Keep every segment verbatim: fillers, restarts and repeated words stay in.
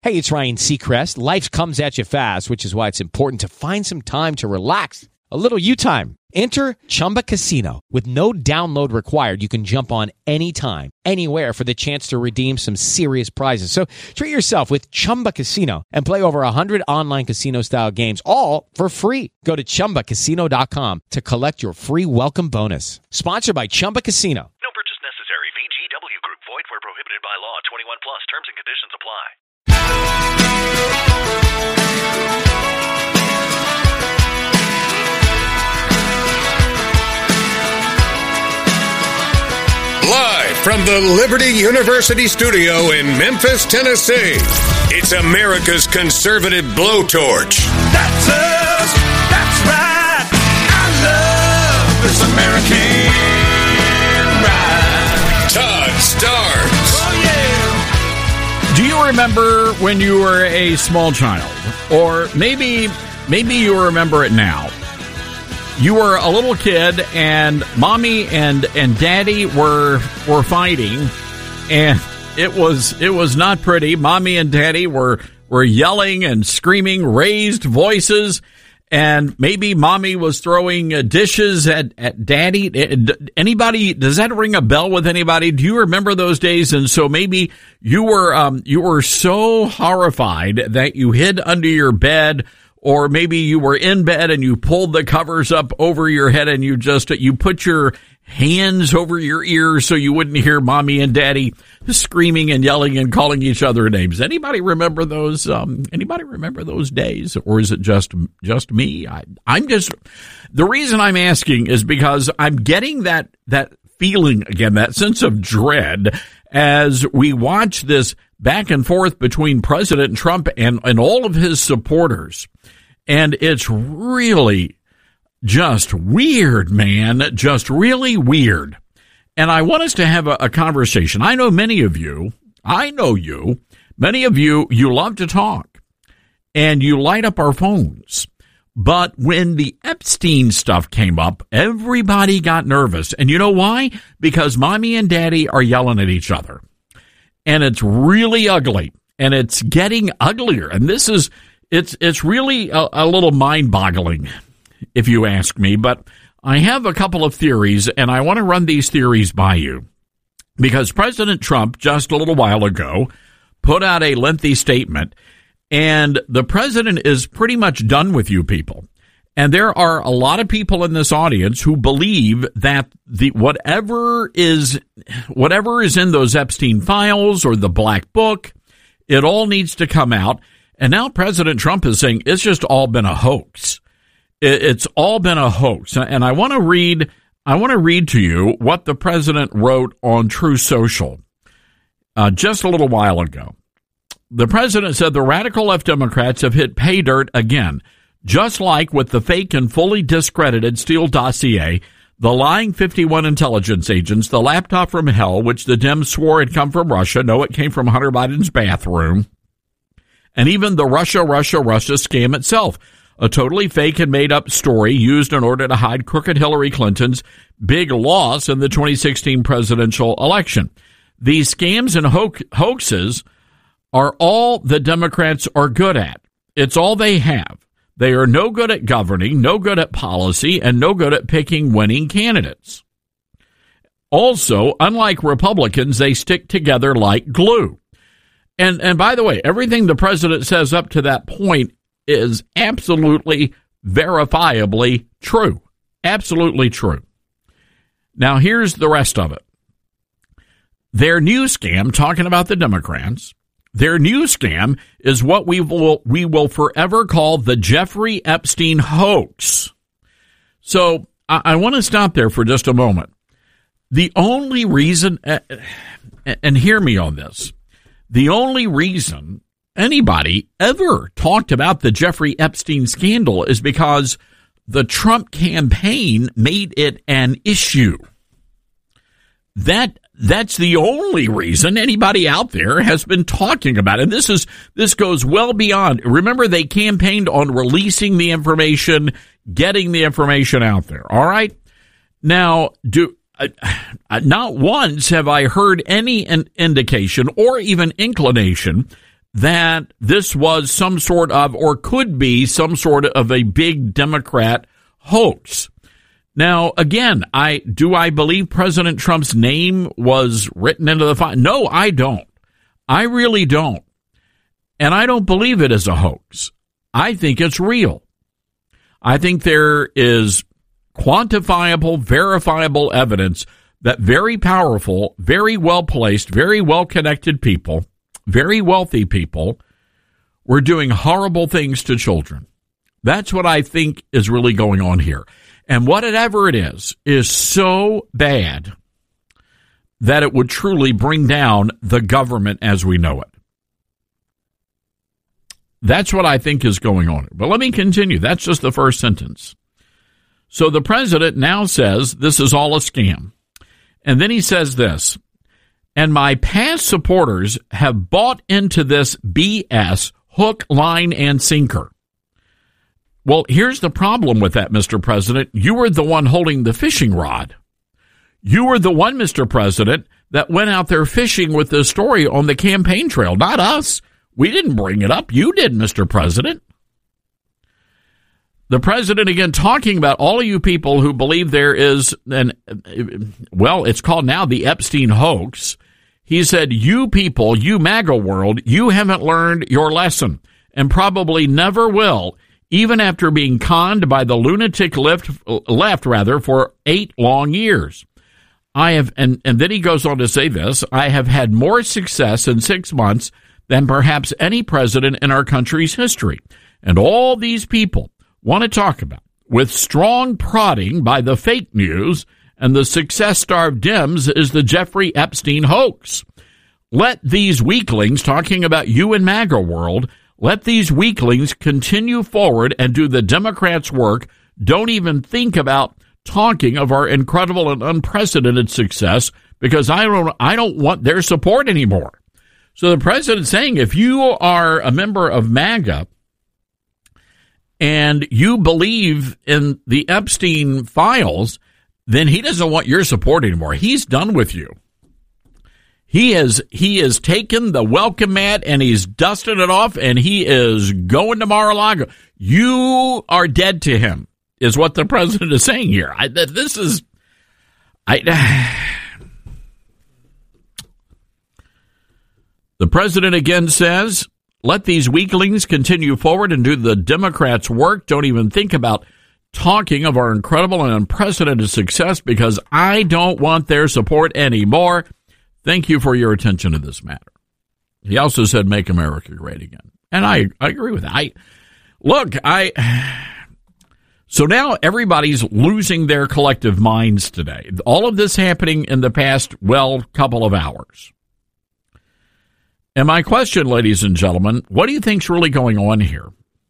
Hey, it's Ryan Seacrest. Life comes at you fast, which is why it's important to find some time to relax. A little you time. Enter Chumba Casino. With no download required, you can jump on anytime, anywhere for the chance to redeem some serious prizes. So treat yourself with Chumba Casino and play over one hundred online casino-style games, all for free. Go to chumba casino dot com to collect your free welcome bonus. Sponsored by Chumba Casino. No purchase necessary. V G W Group. Void where prohibited by law. twenty-one plus. Terms and conditions apply. Live from the Liberty University studio in Memphis, Tennessee, it's America's conservative blowtorch. That's us. That's right. I love this American ride. Todd Starnes. Oh, yeah. Do you remember when you were a small child? Or maybe, maybe you remember it now. You were a little kid, and mommy and, and daddy were were fighting, and it was it was not pretty. Mommy and daddy were were yelling and screaming, raised voices, and maybe mommy was throwing uh, dishes at, at daddy. Anybody, does that ring a bell with anybody? Do you remember those days? And so maybe you were um you were so horrified that you hid under your bed. Or maybe you were in bed and you pulled the covers up over your head and you just, you put your hands over your ears so you wouldn't hear mommy and daddy screaming and yelling and calling each other names. Anybody remember those, um, anybody remember those days? Or is it just, just me? I, I'm just, the reason I'm asking is because I'm getting that, that feeling again, that sense of dread as we watch this back and forth between President Trump and, and all of his supporters. And it's really just weird, man, just really weird. And I want us to have a, a conversation. I know many of you, I know you, many of you, you love to talk and you light up our phones. But when the Epstein stuff came up, everybody got nervous. And you know why? Because mommy and daddy are yelling at each other. And it's really ugly. And it's getting uglier. And this is, it's it's really a, a little mind-boggling, if you ask me. But I have a couple of theories, and I want to run these theories by you. Because President Trump, just a little while ago, put out a lengthy statement. And the president is pretty much done with you people. And there are a lot of people in this audience who believe that the whatever is whatever is in those Epstein files or the black book, it all needs to come out. And now President Trump is saying it's just all been a hoax. It's all been a hoax. And I want to read I want to read to you what the president wrote on Truth Social uh, just a little while ago. The president said the radical left Democrats have hit pay dirt again. Just like with the fake and fully discredited Steele dossier, the lying fifty-one intelligence agents, the laptop from hell, which the Dems swore had come from Russia. No, it came from Hunter Biden's bathroom. And even the Russia, Russia, Russia scam itself, a totally fake and made-up story used in order to hide crooked Hillary Clinton's big loss in the twenty sixteen presidential election. These scams and ho- hoaxes are all the Democrats are good at. It's all they have. They are no good at governing, no good at policy, and no good at picking winning candidates. Also, unlike Republicans, they stick together like glue. And and by the way, everything the president says up to that point is absolutely, verifiably true. Absolutely true. Now, here's the rest of it. Their new scam, talking about the Democrats, their new scam is what we will we will forever call the Jeffrey Epstein hoax. So I, I want to stop there for just a moment. The only reason, uh, and hear me on this, the only reason anybody ever talked about the Jeffrey Epstein scandal is because the Trump campaign made it an issue. That that's the only reason anybody out there has been talking about it. And this is this goes well beyond. Remember, they campaigned on releasing the information, getting the information out there. All right. Now, do uh, not once have I heard any an indication or even inclination that this was some sort of, or could be some sort of a big Democrat hoax. Now, again, I do I believe President Trump's name was written into the file? No, I don't. I really don't. And I don't believe it is a hoax. I think it's real. I think there is quantifiable, verifiable evidence that very powerful, very well-placed, very well-connected people, very wealthy people were doing horrible things to children. That's what I think is really going on here. And whatever it is, is so bad that it would truly bring down the government as we know it. That's what I think is going on. But let me continue. That's just the first sentence. So the president now says this is all a scam. And then he says this, and my past supporters have bought into this B S hook, line, and sinker. Well, here's the problem with that, Mister President. You were the one holding the fishing rod. You were the one, Mister President, that went out there fishing with this story on the campaign trail, not us. We didn't bring it up. You did, Mister President. The president, again, talking about all of you people who believe there is an, well, it's called now the Epstein hoax. He said, you people, you MAGA world, you haven't learned your lesson and probably never will, even after being conned by the lunatic left, left rather, for eight long years. I have, and, and then he goes on to say this, I have had more success in six months than perhaps any president in our country's history. And all these people want to talk about, with strong prodding by the fake news and the success-starved Dems, is the Jeffrey Epstein hoax. Let these weaklings, talking about you and MAGA world, let these weaklings continue forward and do the Democrats' work. Don't even think about talking of our incredible and unprecedented success, because I don't, I don't want their support anymore. So the president's saying if you are a member of MAGA and you believe in the Epstein files, then he doesn't want your support anymore. He's done with you. He has he has taken the welcome mat and he's dusted it off, and he is going to Mar-a-Lago. You are dead to him, is what the president is saying here. I, this is, I. The president again says, let these weaklings continue forward and do the Democrats' work. Don't even think about talking of our incredible and unprecedented success, because I don't want their support anymore. Thank you for your attention to this matter. He also said, make America great again. And I, I agree with that. I, look, I, so now everybody's losing their collective minds today. All of this happening in the past, well, couple of hours. And my question, ladies and gentlemen, what do you think's really going on here?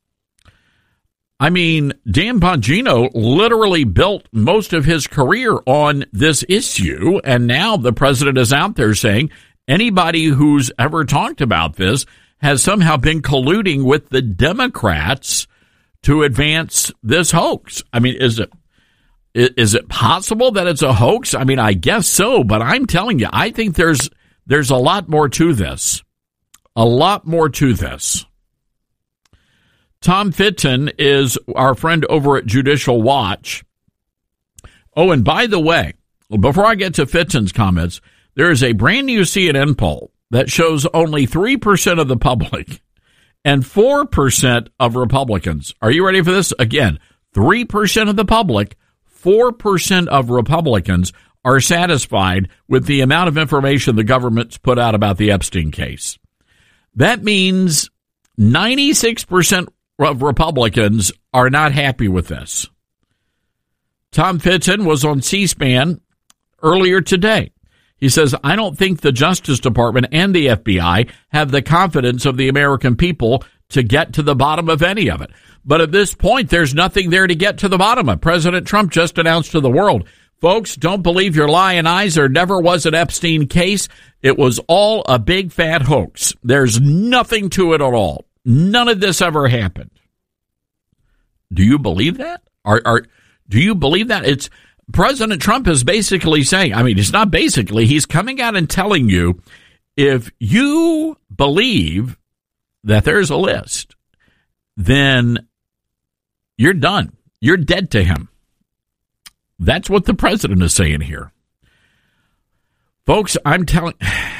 I mean, Dan Bongino literally built most of his career on this issue, and now the president is out there saying anybody who's ever talked about this has somehow been colluding with the Democrats to advance this hoax. I mean, is it is it possible that it's a hoax? I mean, I guess so, but I'm telling you, I think there's there's a lot more to this. A lot more to this. Tom Fitton is our friend over at Judicial Watch. Oh, and by the way, before I get to Fitton's comments, there is a brand new C N N poll that shows only three percent of the public and four percent of Republicans. Are you ready for this? Again, three percent of the public, four percent of Republicans are satisfied with the amount of information the government's put out about the Epstein case. That means ninety-six percent of Republicans are not happy with this. Tom Fitton was on C-SPAN earlier today. He says, I don't think the Justice Department and the F B I have the confidence of the American people to get to the bottom of any of it. But at this point, there's nothing there to get to the bottom of. President Trump just announced to the world, folks, don't believe your lying eyes. There never was an Epstein case. It was all a big fat hoax. There's nothing to it at all. None of this ever happened. Do you believe that? Are, are, do you believe that? It's President Trump is basically saying, I mean, it's not basically, he's coming out and telling you, if you believe that there's a list, then you're done. You're dead to him. That's what the president is saying here. Folks, I'm telling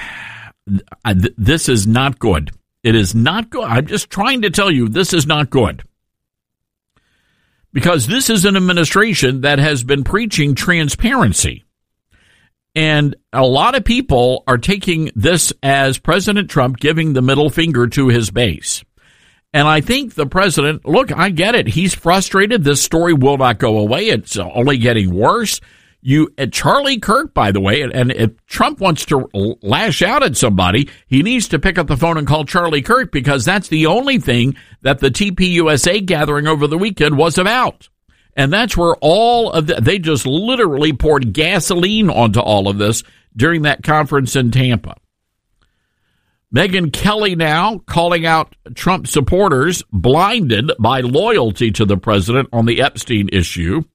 this is not good. It is not good. I'm just trying to tell you this is not good. Because this is an administration that has been preaching transparency. And a lot of people are taking this as President Trump giving the middle finger to his base. And I think the president, look, I get it. He's frustrated. This story will not go away. It's only getting worse. You, uh, Charlie Kirk, by the way, and if Trump wants to lash out at somebody, he needs to pick up the phone and call Charlie Kirk, because that's the only thing that the T P U S A gathering over the weekend was about. And that's where all of the, they just literally poured gasoline onto all of this during that conference in Tampa. Megyn Kelly now calling out Trump supporters blinded by loyalty to the president on the Epstein issue.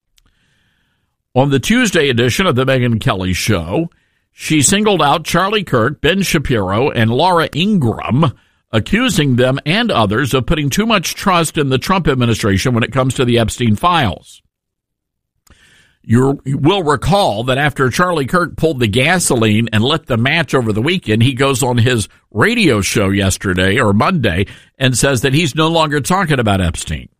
On the Tuesday edition of the Megyn Kelly Show, she singled out Charlie Kirk, Ben Shapiro, and Laura Ingraham, accusing them and others of putting too much trust in the Trump administration when it comes to the Epstein files. You will recall that after Charlie Kirk pulled the gasoline and lit the match over the weekend, he goes on his radio show yesterday or Monday and says that he's no longer talking about Epstein.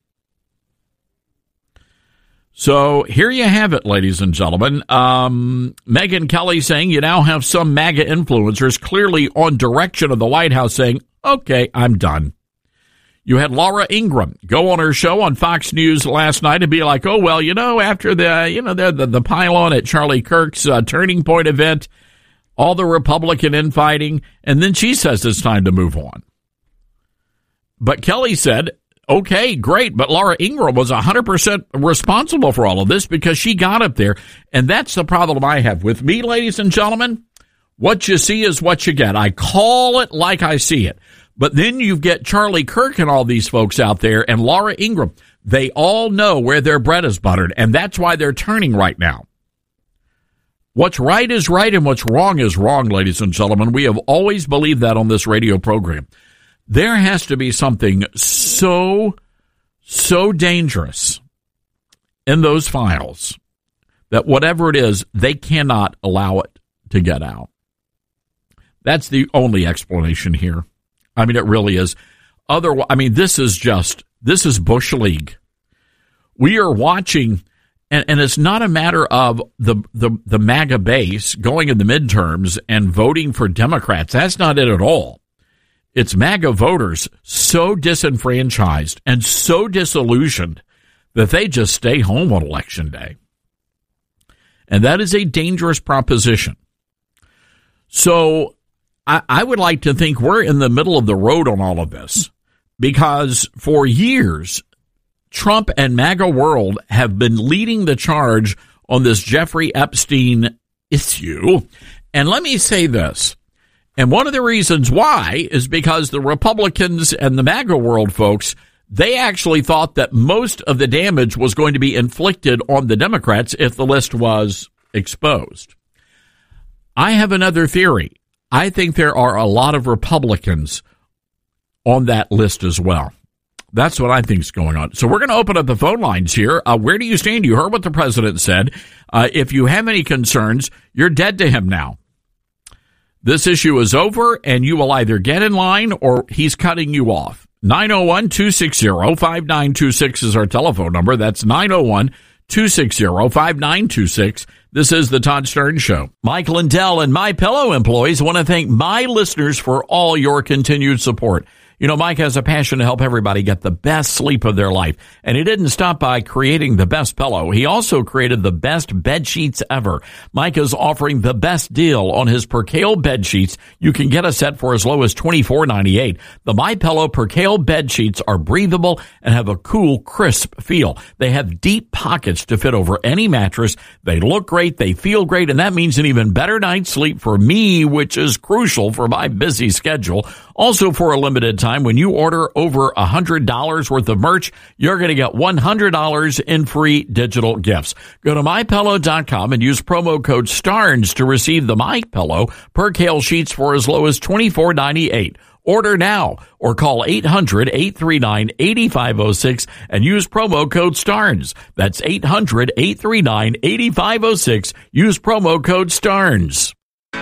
So here you have it, ladies and gentlemen. Um, Megyn Kelly saying you now have some MAGA influencers clearly on direction of the White House saying, okay, I'm done. You had Laura Ingraham go on her show on Fox News last night and be like, oh, well, you know, after the, you know, the, the, the pylon at Charlie Kirk's uh, Turning Point event, all the Republican infighting, and then she says it's time to move on. But Kelly said, okay, great, but Laura Ingraham was one hundred percent responsible for all of this because she got up there. And that's the problem I have with me, ladies and gentlemen. What you see is what you get. I call it like I see it. But then you get Charlie Kirk and all these folks out there and Laura Ingraham. They all know where their bread is buttered, and that's why they're turning right now. What's right is right and what's wrong is wrong, ladies and gentlemen. We have always believed that on this radio program. There has to be something so, so dangerous in those files that whatever it is, they cannot allow it to get out. That's the only explanation here. I mean, it really is. Otherwise, I mean, this is just, this is Bush League. We are watching, and, and it's not a matter of the, the, the MAGA base going in the midterms and voting for Democrats. That's not it at all. It's MAGA voters so disenfranchised and so disillusioned that they just stay home on Election Day. And that is a dangerous proposition. So I, I would like to think we're in the middle of the road on all of this, because for years, Trump and MAGA world have been leading the charge on this Jeffrey Epstein issue. And let me say this. And one of the reasons why is because the Republicans and the MAGA world folks, they actually thought that most of the damage was going to be inflicted on the Democrats if the list was exposed. I have another theory. I think there are a lot of Republicans on that list as well. That's what I think is going on. So we're going to open up the phone lines here. Uh, where do you stand? You heard what the president said. Uh, if you have any concerns, you're dead to him now. This issue is over, and you will either get in line or he's cutting you off. nine oh one, two six zero, five nine two six is our telephone number. That's nine oh one, two six zero, five nine two six. This is the Todd Stern Show. Mike Lindell and MyPillow employees want to thank my listeners for all your continued support. You know, Mike has a passion to help everybody get the best sleep of their life. And he didn't stop by creating the best pillow. He also created the best bed sheets ever. Mike is offering the best deal on his Percale bed sheets. You can get a set for as low as twenty-four ninety-eight. The MyPillow Percale bed sheets are breathable and have a cool, crisp feel. They have deep pockets to fit over any mattress. They look great. They feel great. And that means an even better night's sleep for me, which is crucial for my busy schedule. Also, for a limited time, when you order over one hundred dollars worth of merch, you're going to get one hundred dollars in free digital gifts. Go to my pillow dot com and use promo code STARNS to receive the MyPillow Percale sheets for as low as twenty-four ninety-eight. Order now or call eight hundred, eight three nine, eight five zero six and use promo code STARNS. That's eight hundred, eight three nine, eight five zero six. Use promo code STARNS.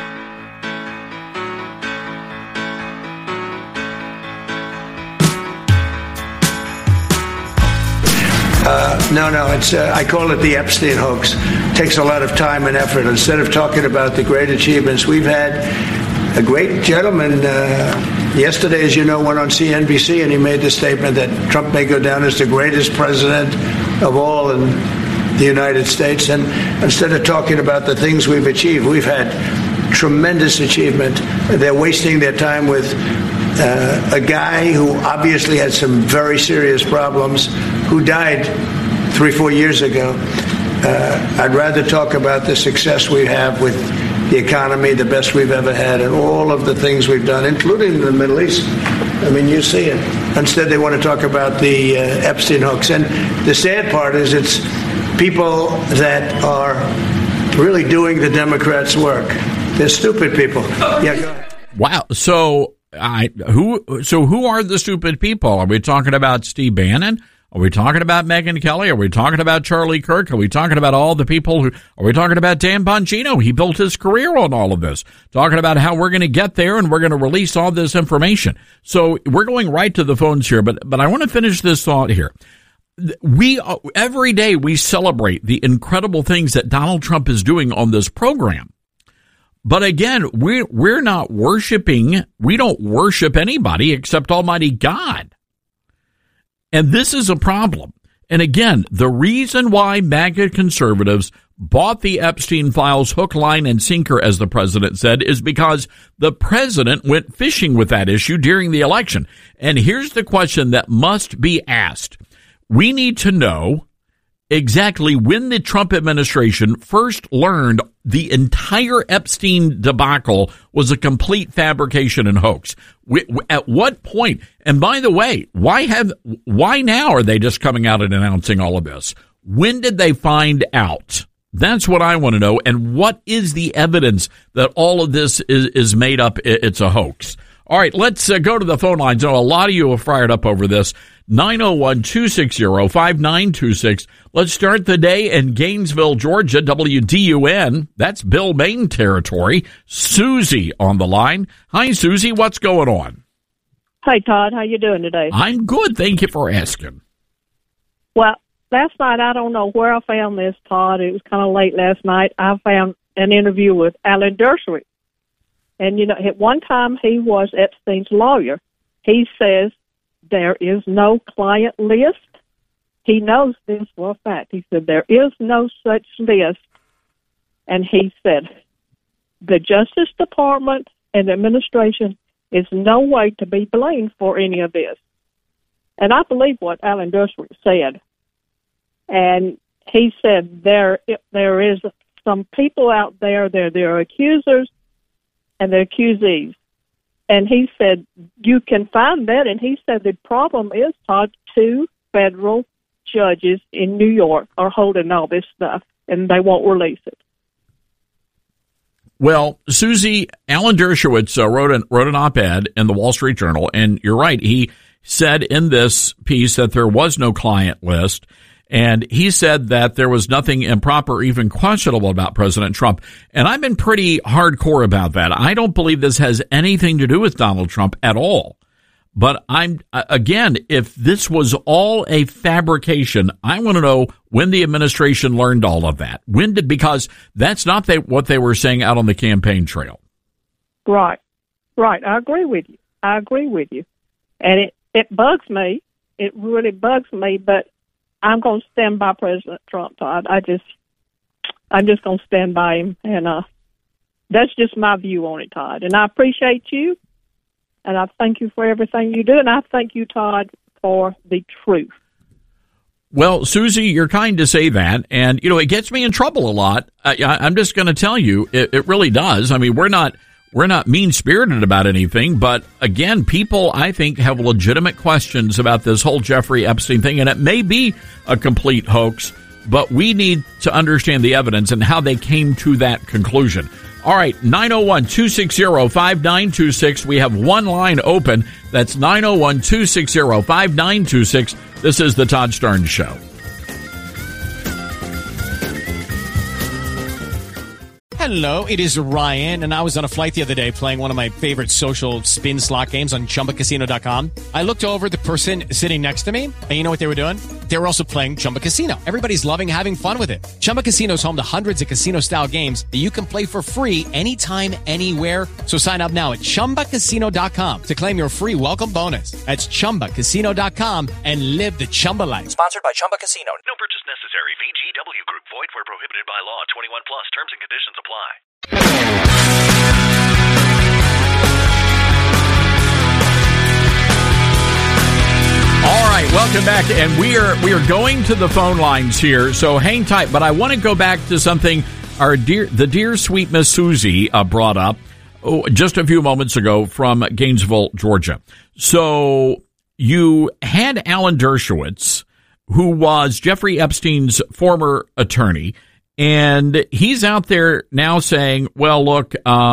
Uh, no, no, it's uh, I call it the Epstein hoax. It takes a lot of time and effort. Instead of talking about the great achievements we've had, a great gentleman uh, yesterday, as you know, went on C N B C and he made the statement that Trump may go down as the greatest president of all in the United States. And instead of talking about the things we've achieved, we've had tremendous achievement. They're wasting their time with Uh, a guy who obviously had some very serious problems, who died three, four years ago. Uh, I'd rather talk about the success we have with the economy, the best we've ever had, and all of the things we've done, including the Middle East. I mean, you see it. Instead, they want to talk about the uh, Epstein hoax. And the sad part is it's people that are really doing the Democrats' work. They're stupid people. Yeah, go ahead. Wow. So... I who so who are the stupid people? Are we talking about Steve Bannon? Are we talking about Megyn Kelly? Are we talking about Charlie Kirk? Are we talking about all the people who are we talking about Dan Bongino? He built his career on all of this. Talking about how we're going to get there and we're going to release all this information. So we're going right to the phones here, but but I want to finish this thought here. We every day we celebrate the incredible things that Donald Trump is doing on this program. But again, we're, we're not worshiping, we don't worship anybody except Almighty God. And this is a problem. And again, the reason why MAGA conservatives bought the Epstein files hook, line, and sinker, as the president said, is because the president went fishing with that issue during the election. And here's the question that must be asked. We need to know exactly when the Trump administration first learned the entire Epstein debacle was a complete fabrication and hoax. At what point? And by the way, why have why now are they just coming out and announcing all of this? When did they find out? That's what I want to know. And what is the evidence that all of this is, is made up? It's a hoax. All right, let's uh, go to the phone lines. I know a lot of you are fired up over this. nine oh one, two six zero, five nine two six. Let's start the day in Gainesville, Georgia, W D U N. That's Bill Maine territory. Susie on the line. Hi, Susie. What's going on? Hi, Todd. How you doing today? I'm good. Thank you for asking. Well, last night, I don't know where I found this, Todd. It was kind of late last night. I found an interview with Alan Dershowitz. And, you know, at one time he was Epstein's lawyer. He says there is no client list. He knows this for a fact. He said there is no such list. And he said the Justice Department and the administration is no way to be blamed for any of this. And I believe what Alan Dershowitz said. And he said there there is some people out there, there there are accusers and the accusees. And he said, you can find that. And he said the problem is, Todd, two federal judges in New York are holding all this stuff, and they won't release it. Well, Susie, Alan Dershowitz uh, wrote, an, wrote an op-ed in the Wall Street Journal, and you're right. He said in this piece that there was no client list. And he said that there was nothing improper or even questionable about President Trump. And I've been pretty hardcore about that. I don't believe this has anything to do with Donald Trump at all. But I'm, again, if this was all a fabrication, I want to know when the administration learned all of that. When did, because that's not they, what they were saying out on the campaign trail. Right. Right. I agree with you. I agree with you. And it, it bugs me. It really bugs me, but I'm going to stand by President Trump, Todd. I just, I'm just going to stand by him, and uh, that's just my view on it, Todd. And I appreciate you, and I thank you for everything you do, and I thank you, Todd, for the truth. Well, Susie, you're kind to say that, and you know it gets me in trouble a lot. I, I'm just going to tell you, it, it really does. I mean, we're not. We're not mean-spirited about anything, but again, people, I think, have legitimate questions about this whole Jeffrey Epstein thing, and it may be a complete hoax, but we need to understand the evidence and how they came to that conclusion. All right, nine oh one, two six zero, five nine two six. We have one line open. That's nine oh one, two six zero, five nine two six. This is the Todd Starnes Show. Hello, it is Ryan, and I was on a flight the other day playing one of my favorite social spin slot games on Chumba Casino dot com. I looked over at the person sitting next to me, and you know what they were doing? They were also playing Chumba Casino. Everybody's loving having fun with it. Chumba Casino is home to hundreds of casino-style games that you can play for free anytime, anywhere. So sign up now at Chumba Casino dot com to claim your free welcome bonus. That's Chumba Casino dot com and live the Chumba life. Sponsored by Chumba Casino. No purchase necessary. V G W Group. Void where prohibited by law. twenty-one plus. Terms and conditions apply. All right, welcome back, and we are we are going to the phone lines here, so hang tight. But I want to go back to something our dear the dear sweet Miss Susie uh, brought up oh, just a few moments ago from Gainesville, Georgia. So you had Alan Dershowitz, who was Jeffrey Epstein's former attorney, and he's out there now saying, well, look,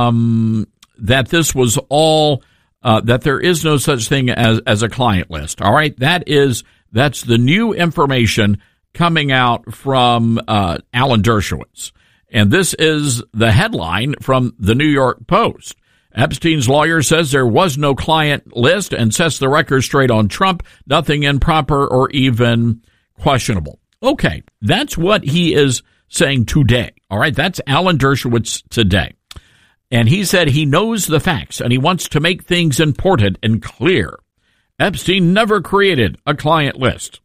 um, that this was all, uh, that there is no such thing as, as a client list. All right. That is, that's the new information coming out from, uh, Alan Dershowitz. And this is the headline from the New York Post. Epstein's lawyer says there was no client list and sets the record straight on Trump. Nothing improper or even questionable. Okay. That's what he is saying today. All right, that's Alan Dershowitz today. And he said he knows the facts and he wants to make things important and clear. Epstein never created a client list.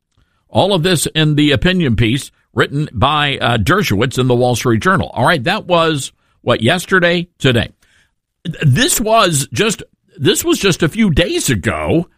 All of this in the opinion piece written by uh, Dershowitz in the Wall Street Journal. All right, that was, what, yesterday, today. This was just, this was just a few days ago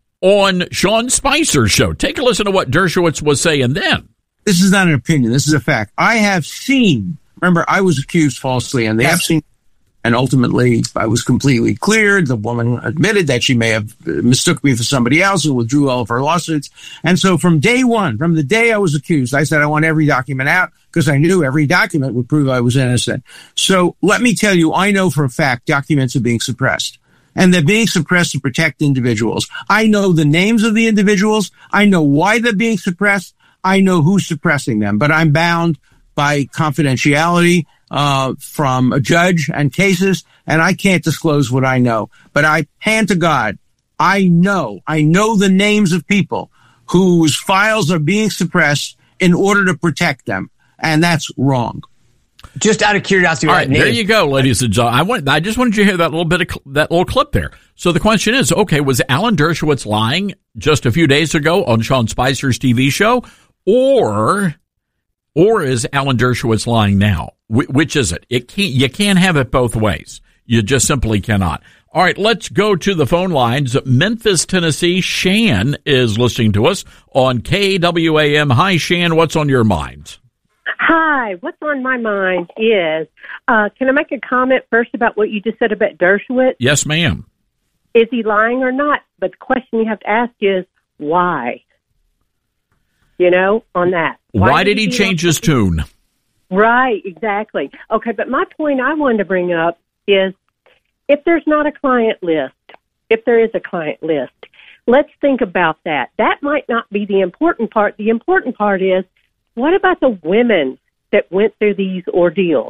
on Sean Spicer's show. Take a listen to what Dershowitz was saying then. This is not an opinion. This is a fact. I have seen, remember, I was accused falsely and the Epstein, and ultimately I was completely cleared. The woman admitted that she may have mistook me for somebody else and withdrew all of her lawsuits. And so from day one, from the day I was accused, I said I want every document out because I knew every document would prove I was innocent. So let me tell you, I know for a fact documents are being suppressed. And they're being suppressed to protect individuals. I know the names of the individuals. I know why they're being suppressed. I know who's suppressing them, but I'm bound by confidentiality uh from a judge and cases, and I can't disclose what I know. But I, hand to God, I know, I know the names of people whose files are being suppressed in order to protect them, and that's wrong. Just out of curiosity, all right, there you go, ladies and gentlemen. I want, I just wanted you to hear that little bit of cl- that little clip there. So the question is, okay, was Alan Dershowitz lying just a few days ago on Sean Spicer's T V show? Or, or is Alan Dershowitz lying now? Wh- which is it? It can't, you can't have it both ways. You just simply cannot. All right, let's go to the phone lines. Memphis, Tennessee. Shan is listening to us on K W A M. Hi, Shan. What's on your mind? Hi. What's on my mind is, uh, can I make a comment first about what you just said about Dershowitz? Yes, ma'am. Is he lying or not? But the question you have to ask is, why? You know, on that. Why, Why did he, he change his tune? Right, exactly. Okay, but my point I wanted to bring up is if there's not a client list, if there is a client list, let's think about that. That might not be the important part. The important part is, what about the women that went through these ordeals,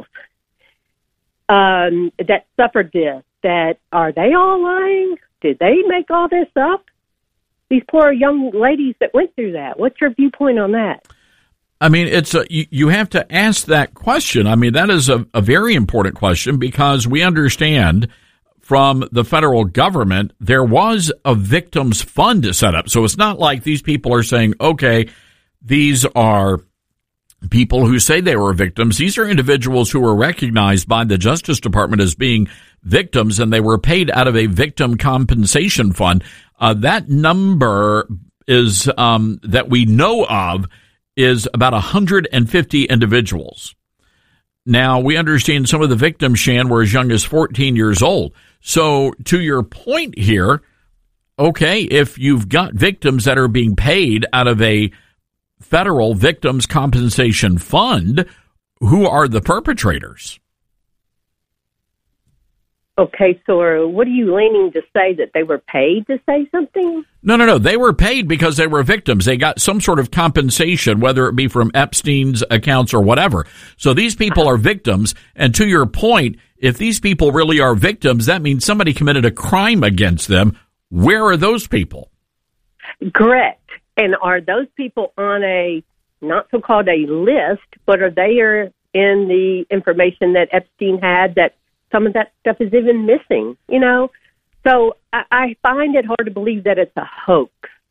um, that suffered this? That are they all lying? Did they make all this up? These poor young ladies that went through that. What's your viewpoint on that? I mean, it's a, you, you have to ask that question. I mean, that is a, a very important question because we understand from the federal government there was a victims fund set up. So it's not like these people are saying, okay, these are people who say they were victims. These are individuals who were recognized by the Justice Department as being victims, and they were paid out of a victim compensation fund. Uh, that number is um, that we know of is about one hundred fifty individuals. Now, we understand some of the victims, Shan, were as young as fourteen years old. So to your point here, okay, if you've got victims that are being paid out of a federal victims compensation fund, who are the perpetrators? Okay, so what are you leaning to say, that they were paid to say something? No, no, no. They were paid because they were victims. They got some sort of compensation, whether it be from Epstein's accounts or whatever. So these people are victims. And to your point, if these people really are victims, that means somebody committed a crime against them. Where are those people? Correct. And are those people on a, not so-called a list, but are they are in the information that Epstein had, that some of that stuff is even missing, you know? So I, I find it hard to believe that it's a hoax.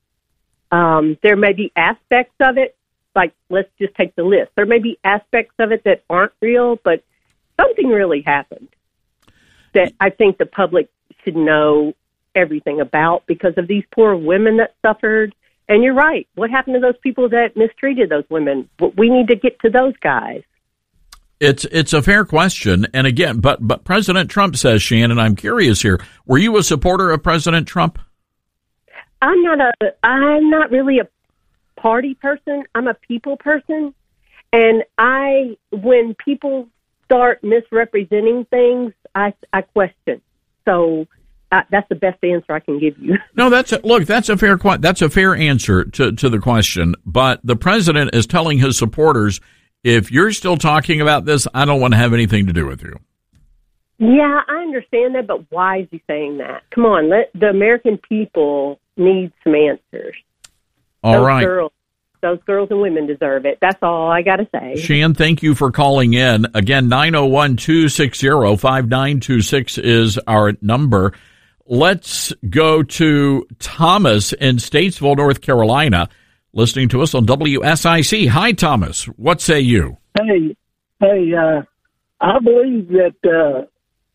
Um, there may be aspects of it, like, let's just take the list. There may be aspects of it that aren't real, but something really happened that I think the public should know everything about because of these poor women that suffered. And you're right. What happened to those people that mistreated those women? We need to get to those guys. It's it's a fair question, and again, but but President Trump says, Shannon, I'm curious here. Were you a supporter of President Trump? I'm not a. I'm not really a party person. I'm a people person, and I when people start misrepresenting things, I I question. So uh, that's the best answer I can give you. No, that's a, look. That's a fair that's a fair answer to to the question. But the president is telling his supporters, if you're still talking about this, I don't want to have anything to do with you. Yeah, I understand that, but why is he saying that? Come on, let the American people need some answers. All those right. Girls, those girls and women deserve it. That's all I got to say. Shan, thank you for calling in. Again, nine oh one, two six zero, five nine two six is our number. Let's go to Thomas in Statesville, North Carolina, listening to us on W S I C. Hi, Thomas. What say you? Hey, hey, uh, I believe that uh,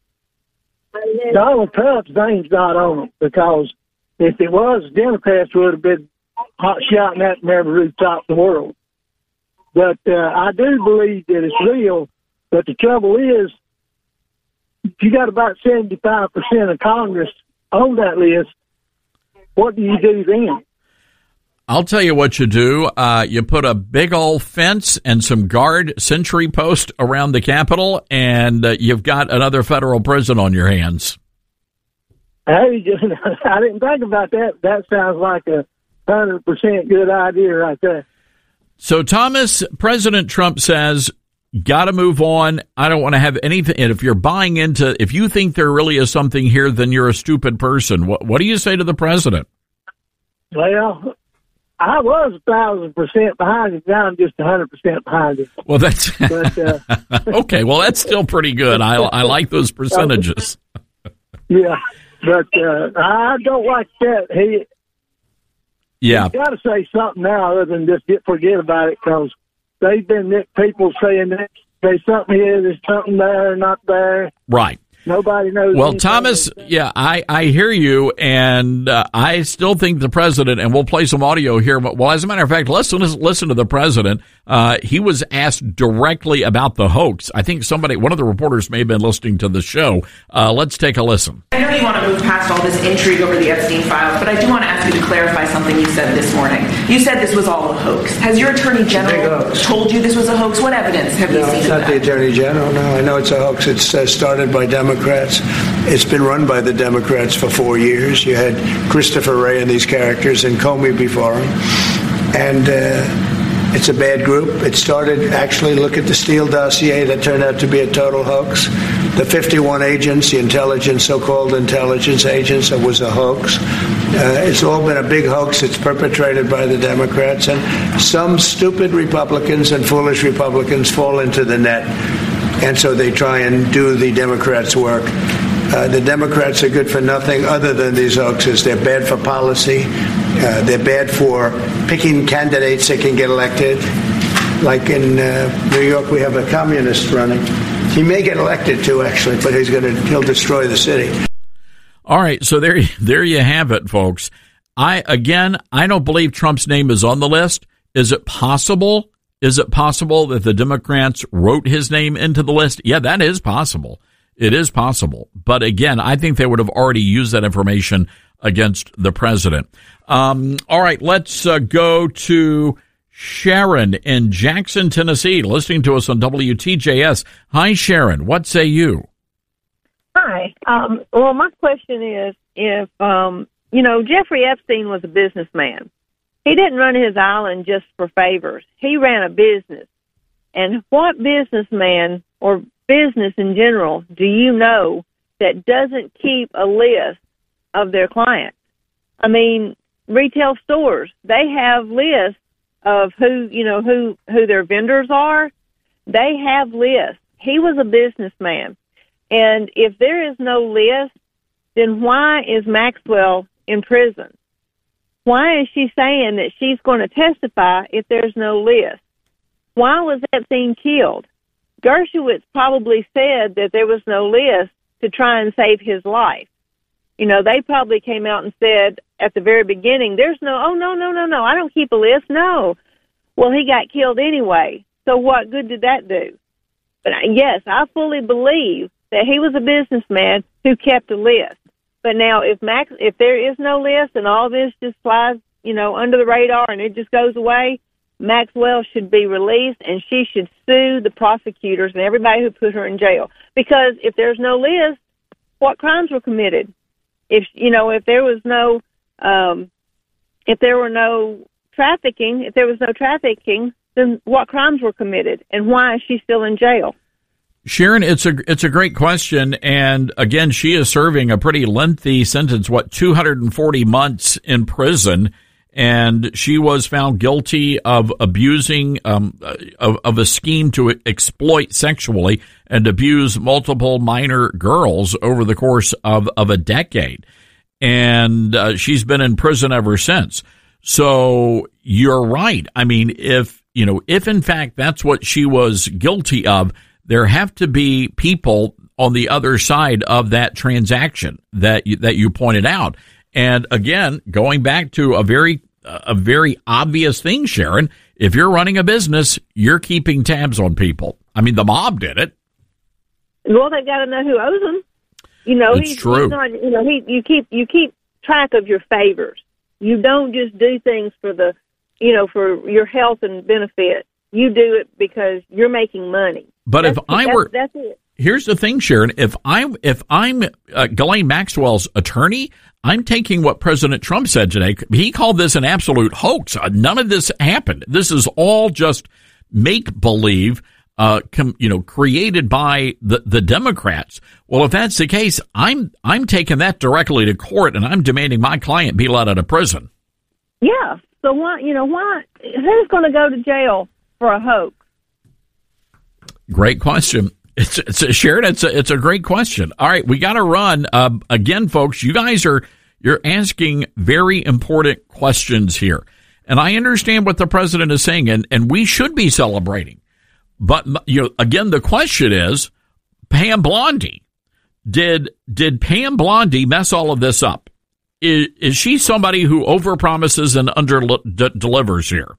Donald Trump's name's not on it, because if it was, Democrats would have been hot shouting that from every rooftop in the world. But uh, I do believe that it's real. But the trouble is, if you got about seventy-five percent of Congress on that list, what do you do then? I'll tell you what you do. Uh, you put a big old fence and some guard sentry post around the Capitol, and uh, you've got another federal prison on your hands. Hey, I didn't think about that. That sounds like a one hundred percent good idea right there. So, Thomas, President Trump says, got to move on. I don't want to have anything. And if you're buying into, if you think there really is something here, then you're a stupid person. What, what do you say to the president? Well, I was a thousand percent behind it. Now I'm just a hundred percent behind it. Well, that's but, uh, okay. Well, that's still pretty good. I I like those percentages. Yeah, but uh, I don't like that. He yeah, he's got to say something now other than just get forget about it, because they've been people saying that there's something here, there's something there, not there. Right. Nobody knows. Well, Thomas, yeah, I, I hear you, and uh, I still think the president, and we'll play some audio here, but, well, as a matter of fact, let's listen, listen to the president. Uh, he was asked directly about the hoax. I think somebody, one of the reporters may have been listening to the show. Uh, let's take a listen. I know you want to move past all this intrigue over the Epstein files, but I do want to ask you to clarify something you said this morning. You said this was all a hoax. Has your attorney general told you this was a hoax? What evidence have no, you seen it's of not that? the attorney general. No, I know it's a hoax. It's uh, started by Democrats. It's been run by the Democrats for four years. You had Christopher Wray and these characters, and Comey before him. And uh, it's a bad group. It started, actually, look at the Steele dossier. That turned out to be a total hoax. The fifty-one agents, the intelligence, so-called intelligence agents, it was a hoax. Uh, it's all been a big hoax. It's perpetrated by the Democrats. And some stupid Republicans and foolish Republicans fall into the net. And so they try and do the Democrats' work. Uh, the Democrats are good for nothing other than these hoaxes. They're bad for policy. Uh, they're bad for picking candidates that can get elected. Like in uh, New York, we have a communist running. He may get elected too, actually, but he's going to he'll destroy the city. All right, so there, there you have it, folks. I again, I don't believe Trump's name is on the list. Is it possible? Is it possible that the Democrats wrote his name into the list? Yeah, that is possible. It is possible. But again, I think they would have already used that information against the president. Um, all right, let's uh, go to Sharon in Jackson, Tennessee, listening to us on W T J S. Hi, Sharon. What say you? Uh, Hi. Um, well, my question is, if, um, you know, Jeffrey Epstein was a businessman. He didn't run his island just for favors. He ran a business. And what businessman or business in general do you know that doesn't keep a list of their clients? I mean, retail stores, they have lists of who, you know, who, who their vendors are. They have lists. He was a businessman. And if there is no list, then why is Maxwell in prison? Why is she saying that she's going to testify if there's no list? Why was Epstein killed? Dershowitz probably said that there was no list to try and save his life. You know, they probably came out and said at the very beginning, there's no, oh, no, no, no, no, I don't keep a list, no. Well, he got killed anyway, so what good did that do? But yes, I fully believe that he was a businessman who kept a list. But now if Max, if there is no list and all this just flies, you know, under the radar and it just goes away, Maxwell should be released and she should sue the prosecutors and everybody who put her in jail. Because if there's no list, what crimes were committed? If, you know, if there was no, um, if there were no trafficking, if there was no trafficking, then what crimes were committed and why is she still in jail? Sharon, it's a it's a great question, and again, she is serving a pretty lengthy sentence. What, two hundred forty months in prison, and she was found guilty of abusing um of, of a scheme to exploit sexually and abuse multiple minor girls over the course of of a decade, and uh, she's been in prison ever since. So you're right. I mean, if you know, if in fact that's what she was guilty of, there have to be people on the other side of that transaction that you, that you pointed out. And again, going back to a very a very obvious thing, Sharon, if you're running a business, you're keeping tabs on people. I mean, the mob did it. Well, they got to know who owes them. You know, it's he's, true. He's not, you know, he you keep you keep track of your favors. You don't just do things for the, you know, for your health and benefit. You do it because you're making money. But that's, if I that's, were, that's it. Here's the thing, Sharon. If I'm if I'm uh, Ghislaine Maxwell's attorney, I'm taking what President Trump said today. He called this an absolute hoax. Uh, none of this happened. This is all just make believe. Uh, com, you know, created by the, the Democrats. Well, if that's the case, I'm I'm taking that directly to court, and I'm demanding my client be let out of prison. Yeah. So why, you know, why? Who's going to go to jail for a hoax? Great question. It's, it's a, Sharon, it's a, it's a great question. All right, we got to run. Uh, again, folks, you guys are, you're asking very important questions here. And I understand what the president is saying, and, and we should be celebrating. But, you know, again, the question is, Pam Blondie, did, did Pam Blondie mess all of this up? Is, is she somebody who overpromises and under-delivers here?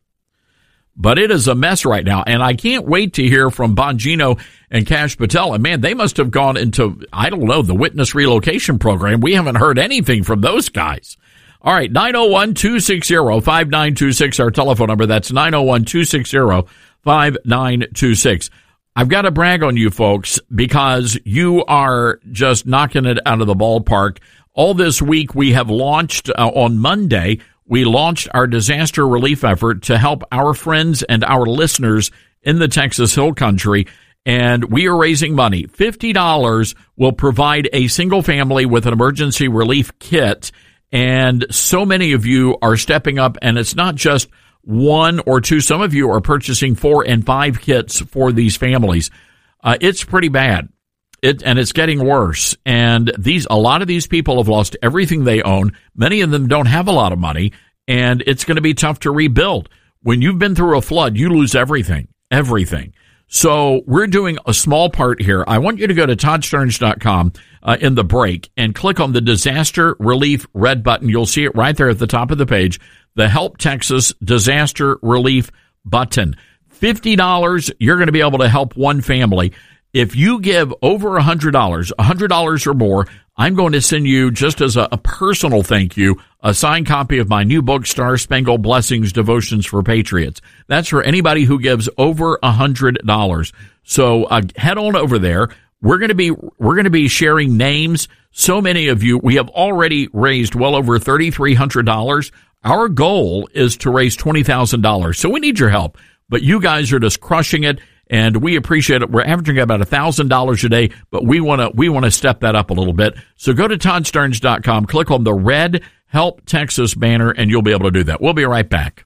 But it is a mess right now, and I can't wait to hear from Bongino and Kash Patel. And, man, they must have gone into, I don't know, the witness relocation program. We haven't heard anything from those guys. All right, nine oh one, two six zero, five nine two six, our telephone number. That's nine oh one, two six zero, five nine two six. I've got to brag on you folks because you are just knocking it out of the ballpark. All this week we have launched uh, on Monday. We launched our disaster relief effort to help our friends and our listeners in the Texas Hill Country, and we are raising money. fifty dollars will provide a single family with an emergency relief kit, and so many of you are stepping up, and it's not just one or two. Some of you are purchasing four and five kits for these families. Uh, it's pretty bad. It, and it's getting worse. And these, a lot of these people have lost everything they own. Many of them don't have a lot of money, and it's going to be tough to rebuild. When you've been through a flood, you lose everything, everything. So we're doing a small part here. I want you to go to Todd Stearns dot com uh, in the break and click on the disaster relief red button. You'll see it right there at the top of the page, the Help Texas Disaster Relief button. fifty dollars, you're going to be able to help one family. If you give over one hundred dollars, one hundred dollars or more, I'm going to send you, just as a, a personal thank you, a signed copy of my new book, Star Spangled Blessings, Devotions for Patriots. That's for anybody who gives over one hundred dollars. So uh, head on over there. We're going to be we're going to be sharing names. So many of you, we have already raised well over three thousand three hundred dollars. Our goal is to raise twenty thousand dollars. So we need your help. But you guys are just crushing it, and we appreciate it. We're averaging about one thousand dollars a day, but we want to we want to step that up a little bit. So go to Todd Stearns dot com, click on the red Help Texas banner, and you'll be able to do that. We'll be right back.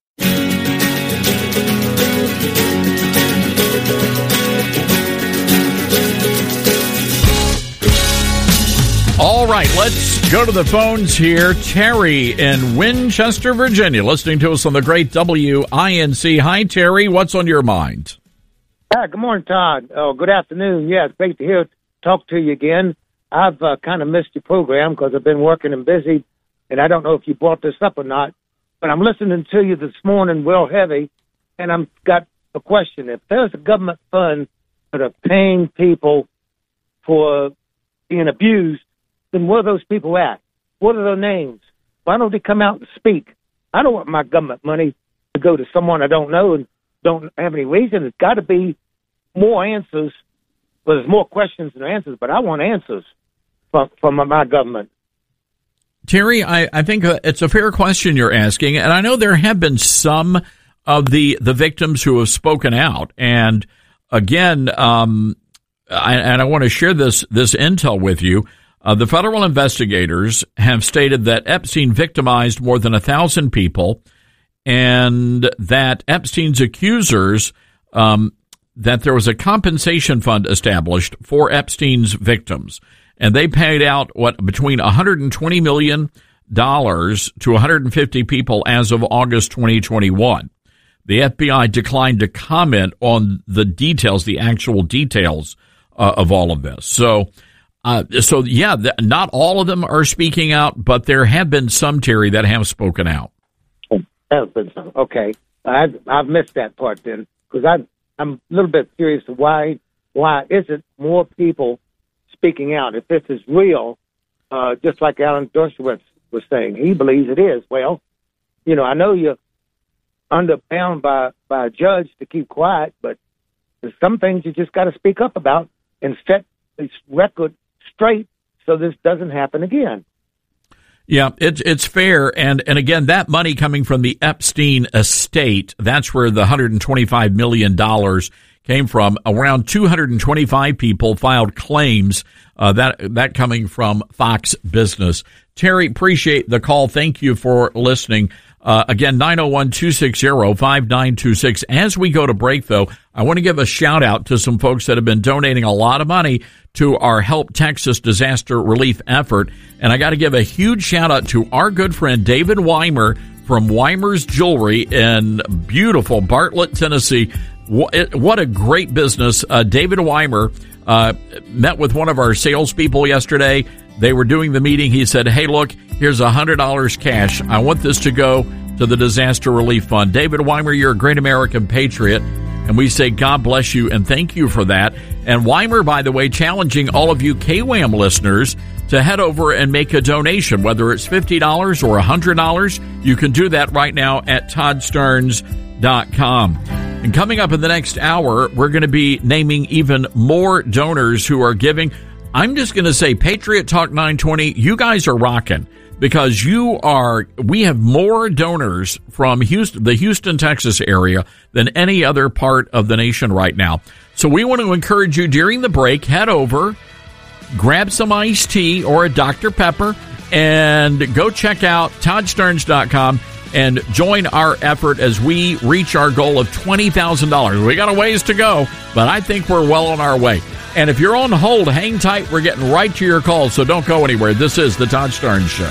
All right, let's go to the phones here. Terry in Winchester, Virginia, listening to us on the great W I N C. Hi, Terry. What's on your mind? Hi, good morning, Todd. Oh, good afternoon. Yeah, it's great to hear, talk to you again. I've uh, kind of missed your program because I've been working and busy, and I don't know if you brought this up or not, but I'm listening to you this morning real heavy, and I've got a question. If there's a government fund that are paying people for being abused, then where are those people at? What are their names? Why don't they come out and speak? I don't want my government money to go to someone I don't know and don't have any reason. It's got to be more answers. Well, there's more questions than answers, but I want answers from, from my government. Terry, I, I think uh, it's a fair question you're asking, and I know there have been some of the, the victims who have spoken out. And again, um, I, and I want to share this this intel with you. Uh, the federal investigators have stated that Epstein victimized more than a thousand people, and that Epstein's accusers, um, that there was a compensation fund established for Epstein's victims, and they paid out what between one hundred twenty million dollars to one hundred fifty people as of August twenty twenty-one. The F B I declined to comment on the details, the actual details uh, of all of this. So. Uh, so, yeah, th- not all of them are speaking out, but there have been some, Terry, that have spoken out. Oh, there have been some. Okay. I've, I've missed that part then, because I'm, I'm a little bit curious to why why isn't more people speaking out? If this is real, uh, just like Alan Dershowitz was saying, he believes it is. Well, you know, I know you're underbound by, by a judge to keep quiet, but there's some things you just got to speak up about and set this record straight so this doesn't happen again. Yeah, it's it's fair, and and again, that money coming from the Epstein estate, that's where the one hundred twenty-five million dollars came from. Around two hundred twenty-five people filed claims, uh, that that coming from Fox Business. Terry, appreciate the call. Thank you for listening. Uh, again, nine oh one, two six zero, five nine two six. As we go to break, though, I want to give a shout out to some folks that have been donating a lot of money to our Help Texas disaster relief effort. And I got to give a huge shout out to our good friend David Weimer from Weimer's Jewelry in beautiful Bartlett, Tennessee. What a great business. Uh, David Weimer uh, met with one of our salespeople yesterday. They were doing the meeting. He said, hey, look, here's one hundred dollars cash. I want this to go to the Disaster Relief Fund. David Weimer, you're a great American patriot. And we say God bless you and thank you for that. And Weimer, by the way, challenging all of you K W A M listeners to head over and make a donation, whether it's fifty dollars or one hundred dollars. You can do that right now at Todd Stearns dot com. And coming up in the next hour, we're going to be naming even more donors who are giving. I'm just going to say, Patriot Talk nine twenty, you guys are rocking, because you are, we have more donors from Houston, the Houston, Texas area than any other part of the nation right now. So we want to encourage you during the break, head over, grab some iced tea or a Doctor Pepper, and go check out Todd Stearns dot com and join our effort as we reach our goal of twenty thousand dollars. We got a ways to go, but I think we're well on our way. And if you're on hold, hang tight. We're getting right to your calls, so don't go anywhere. This is the Todd Stearns Show.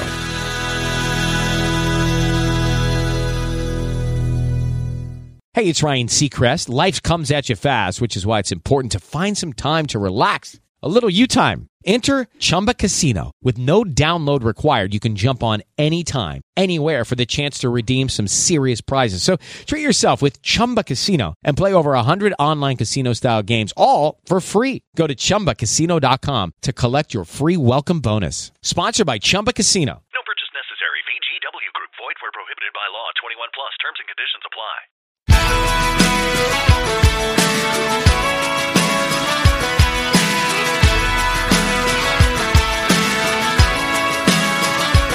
Hey, it's Ryan Seacrest. Life comes at you fast, which is why it's important to find some time to relax. A little you time. Enter Chumba Casino. With no download required, you can jump on anytime, anywhere for the chance to redeem some serious prizes. So treat yourself with Chumba Casino and play over one hundred online casino-style games, all for free. Go to Chumba Casino dot com to collect your free welcome bonus. Sponsored by Chumba Casino. No purchase necessary. V G W Group. Void where prohibited by law. twenty-one plus. Terms and conditions apply.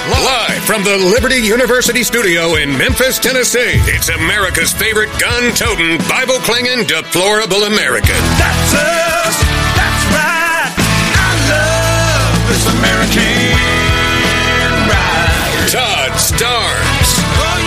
Live from the Liberty University studio in Memphis, Tennessee, it's America's favorite gun-toting, Bible-clinging, deplorable American. That's us. That's right. I love this American ride. Todd Starnes. Oh,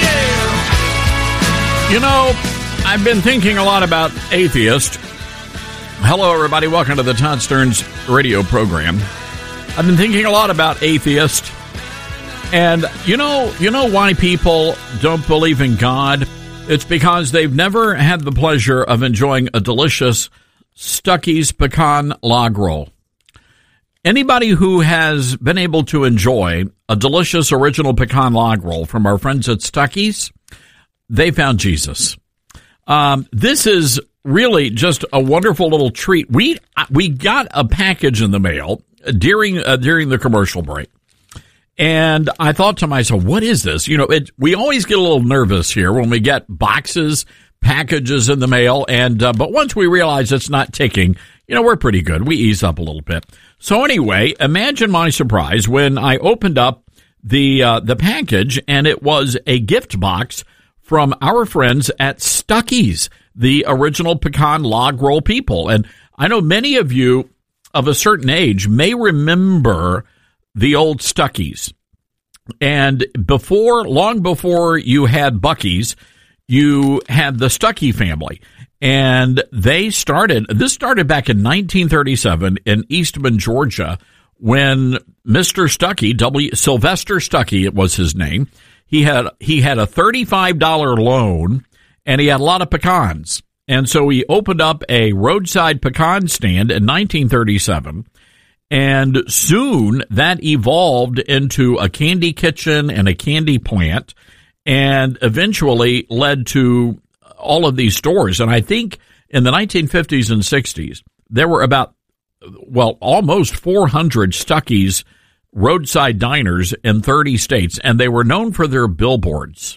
yeah. You know, I've been thinking a lot about atheist. Hello, everybody. Welcome to the Todd Starnes radio program. I've been thinking a lot about atheist. And you know, you know why people don't believe in God? It's because they've never had the pleasure of enjoying a delicious Stuckey's pecan log roll. Anybody who has been able to enjoy a delicious original pecan log roll from our friends at Stuckey's, they found Jesus. Um, this is really just a wonderful little treat. We we got a package in the mail during uh, during the commercial break. And I thought to myself, what is this? You know, it, we always get a little nervous here when we get boxes, packages in the mail. And, uh, but once we realize it's not ticking, you know, we're pretty good. We ease up a little bit. So anyway, imagine my surprise when I opened up the, uh, the package and it was a gift box from our friends at Stuckey's, the original pecan log roll people. And I know many of you of a certain age may remember the old Stuckey's. And before, long before you had Buc-ee's, you had the Stuckey family. And they started, this started back in nineteen thirty-seven in Eastman, Georgia, when Mister Stuckey, W. Sylvester Stuckey, it was his name, he had, he had a thirty-five dollars loan and he had a lot of pecans. And so he opened up a roadside pecan stand in nineteen thirty-seven. And soon that evolved into a candy kitchen and a candy plant and eventually led to all of these stores. And I think in the nineteen fifties and sixties, there were about, well, almost four hundred Stuckey's roadside diners in thirty states, and they were known for their billboards.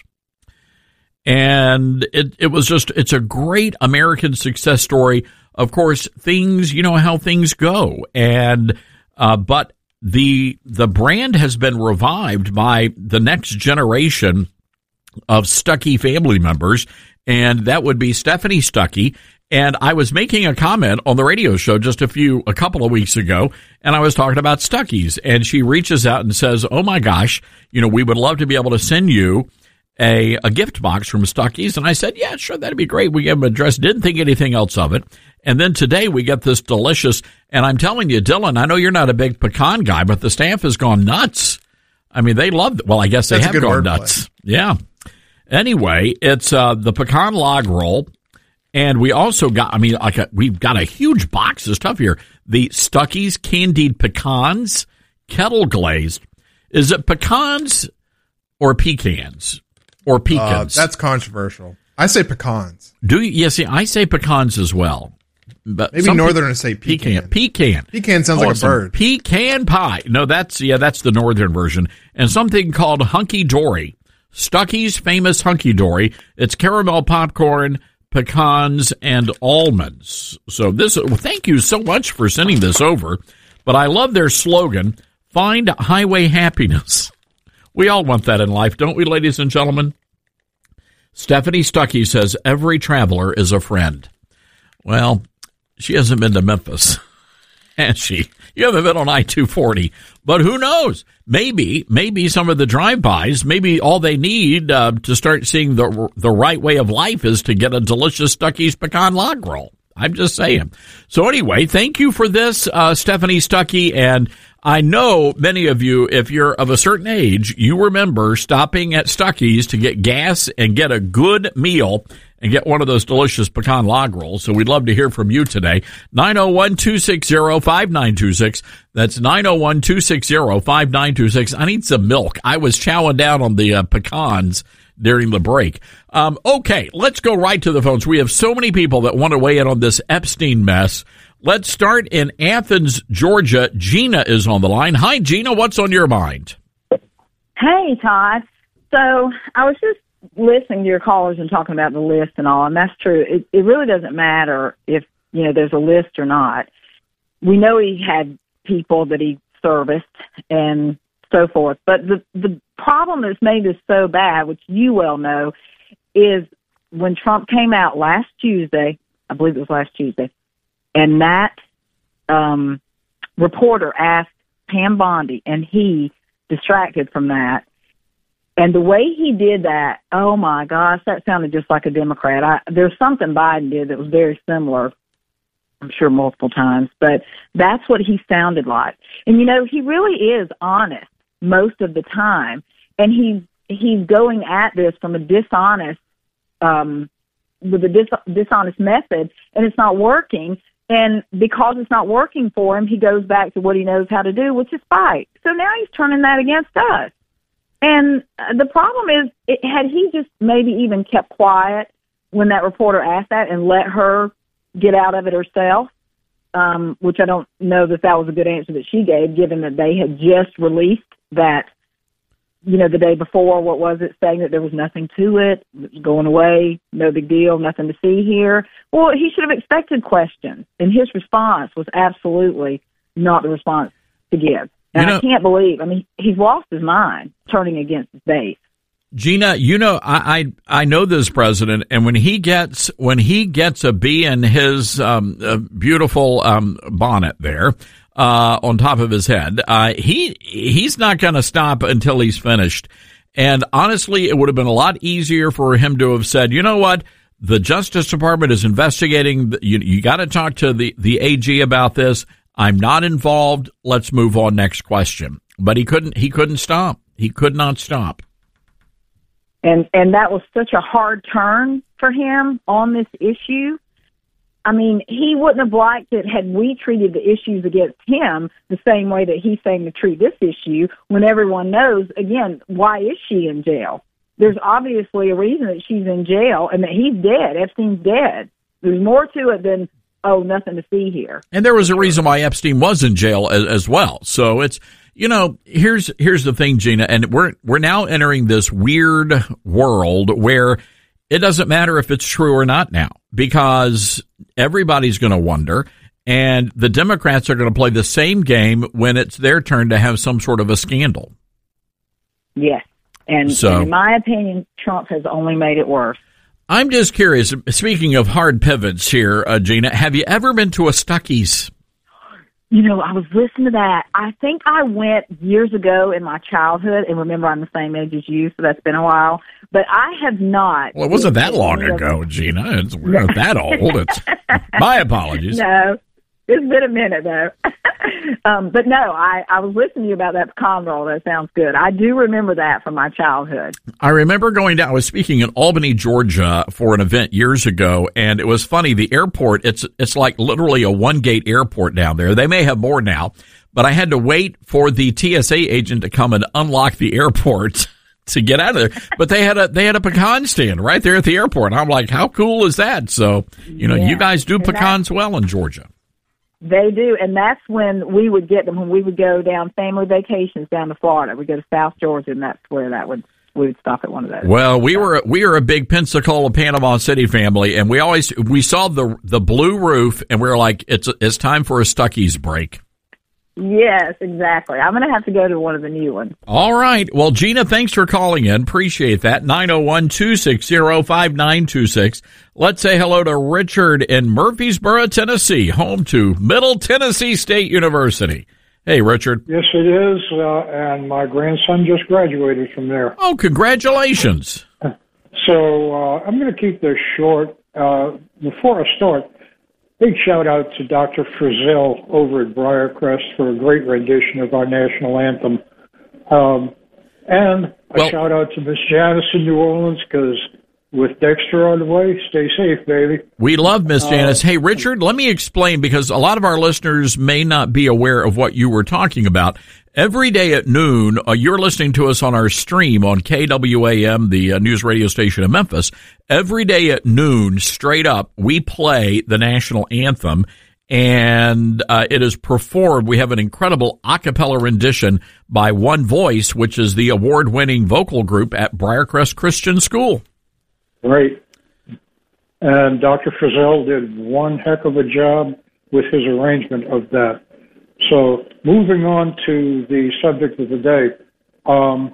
And it, it was just, it's a great American success story. Of course, things, you know how things go. And, uh, but the, the brand has been revived by the next generation of Stuckey family members. And that would be Stephanie Stuckey. And I was making a comment on the radio show just a few, a couple of weeks ago, and I was talking about Stuckey's. And she reaches out and says, oh my gosh, you know, we would love to be able to send you a, a gift box from Stuckey's. And I said, yeah, sure, that'd be great. We gave them an address, didn't think anything else of it. And then today we get this delicious, and I'm telling you, Dylan, I know you're not a big pecan guy, but the staff has gone nuts. I mean, they love it. Well, I guess they That's have gone nuts. Play. Yeah. Anyway, it's uh, the pecan log roll. And we also got, I mean, like a, we've got a huge box of stuff here. The Stuckey's candied pecans, kettle glazed. Is it pecans or pecans? Or pecans? Uh, that's controversial. I say pecans. Do you? Yeah, see, I say pecans as well. But maybe Northerners say pecan. Pecan. Pecan sounds oh, like a bird. Pecan pie. No, that's, yeah, that's the Northern version. And something called Hunky Dory. Stuckey's famous Hunky Dory. It's caramel popcorn, pecans, and almonds. So this, well, thank you so much for sending this over. But I love their slogan, find highway happiness. We all want that in life, don't we, ladies and gentlemen? Stephanie Stuckey says every traveler is a friend. Well, she hasn't been to Memphis, has she? You haven't been on I two forty. But who knows? Maybe, maybe some of the drive-bys, maybe all they need uh, to start seeing the the right way of life is to get a delicious Stuckey's pecan log roll. I'm just saying. So anyway, thank you for this, uh, Stephanie Stuckey. And I know many of you, if you're of a certain age, you remember stopping at Stuckey's to get gas and get a good meal and get one of those delicious pecan log rolls. So we'd love to hear from you today. nine oh one, two six zero, five nine two six. That's nine oh one, two six zero, five nine two six. I need some milk. I was chowing down on the uh, pecans during the break. Um, okay, let's go right to the phones. We have so many people that want to weigh in on this Epstein mess. Let's start in Athens, Georgia. Gina is on the line. Hi, Gina. What's on your mind? Hey, Todd. So I was just listening to your callers and talking about the list and all, and that's true. It, it really doesn't matter if, you know, there's a list or not. We know he had people that he serviced, and so forth. But the the problem that's made this so bad, which you well know, is when Trump came out last Tuesday, I believe it was last Tuesday, and that um, reporter asked Pam Bondi, and he distracted from that. And the way he did that, oh my gosh, that sounded just like a Democrat. I, there's something Biden did that was very similar, I'm sure multiple times, but that's what he sounded like. And you know, he really is honest most of the time, and he's he's going at this from a dishonest, um, with a dis- dishonest method, and it's not working. And because it's not working for him, he goes back to what he knows how to do, which is fight. So now he's turning that against us. And the problem is, it, had he just maybe even kept quiet when that reporter asked that and let her get out of it herself, um, which I don't know that that was a good answer that she gave, given that they had just released that, you know, the day before, what was it, saying that there was nothing to it, it was going away, no big deal, nothing to see here. Well, he should have expected questions, and his response was absolutely not the response to give. And you know, I can't believe, I mean, he's lost his mind turning against his base. Gina, you know, I, I I know this president, and when he gets when he gets a bee in his um, uh, beautiful um, bonnet there uh, on top of his head, uh, he he's not going to stop until he's finished. And honestly, it would have been a lot easier for him to have said, you know what, the Justice Department is investigating. You, you got to talk to the the A G about this. I'm not involved. Let's move on. Next question. But he couldn't. He couldn't stop. He could not stop. And and that was such a hard turn for him on this issue. I mean, he wouldn't have liked it had we treated the issues against him the same way that he's saying to treat this issue, when everyone knows, again, why is she in jail? There's obviously a reason that she's in jail and that he's dead. Epstein's dead. There's more to it than, oh, nothing to see here. And there was a reason why Epstein was in jail as, as well. So it's, you know, here's here's the thing, Gina, and we're we're now entering this weird world where it doesn't matter if it's true or not now, because everybody's going to wonder, and the Democrats are going to play the same game when it's their turn to have some sort of a scandal. Yes, and, so, and in my opinion, Trump has only made it worse. I'm just curious, speaking of hard pivots here, uh, Gina, have you ever been to a Stuckey's? You know, I was listening to that. I think I went years ago in my childhood, and remember, I'm the same age as you, so that's been a while. But I have not. Well, it wasn't that long ago, Gina. It's, we're not that old. It's, my apologies. No, it's been a minute, though. um, but no, I, I was listening to you about that pecan roll. That sounds good. I do remember that from my childhood. I remember going down. I was speaking in Albany, Georgia for an event years ago, and it was funny. The airport, it's it's like literally a one-gate airport down there. They may have more now, but I had to wait for the T S A agent to come and unlock the airport to get out of there. But they had a they had a pecan stand right there at the airport. And I'm like, how cool is that? So, you know, yeah. You guys do and pecans well in Georgia. They do, and that's when we would get them, when we would go down family vacations down to Florida. We'd go to South Georgia, and that's where that would we would stop at one of those. Well, we were we were a big Pensacola, Panama City family, and we always we saw the the blue roof, and we were like, it's it's time for a Stuckey's break. Yes, exactly. I'm going to have to go to one of the new ones. All right. Well, Gina, thanks for calling in. Appreciate that. nine oh one, two six zero, five nine two six. Let's say hello to Richard in Murfreesboro, Tennessee, home to Middle Tennessee State University. Hey, Richard. Yes, it is, uh, and my grandson just graduated from there. Oh, congratulations. So uh, I'm going to keep this short. Uh, before I start, big shout-out to Doctor Frizzell over at Briarcrest for a great rendition of our national anthem. Um, and a well, shout-out to Miss Janice in New Orleans, because with Dexter on the way, stay safe, baby. We love Miss Janice. Uh, hey, Richard, let me explain, because a lot of our listeners may not be aware of what you were talking about. Every day at noon, uh, you're listening to us on our stream on K W A M, the uh, news radio station in Memphis. Every day at noon, straight up, we play the national anthem, and uh, it is performed. We have an incredible a cappella rendition by One Voice, which is the award-winning vocal group at Briarcrest Christian School. Right. And Doctor Frizzell did one heck of a job with his arrangement of that. So moving on to the subject of the day, um,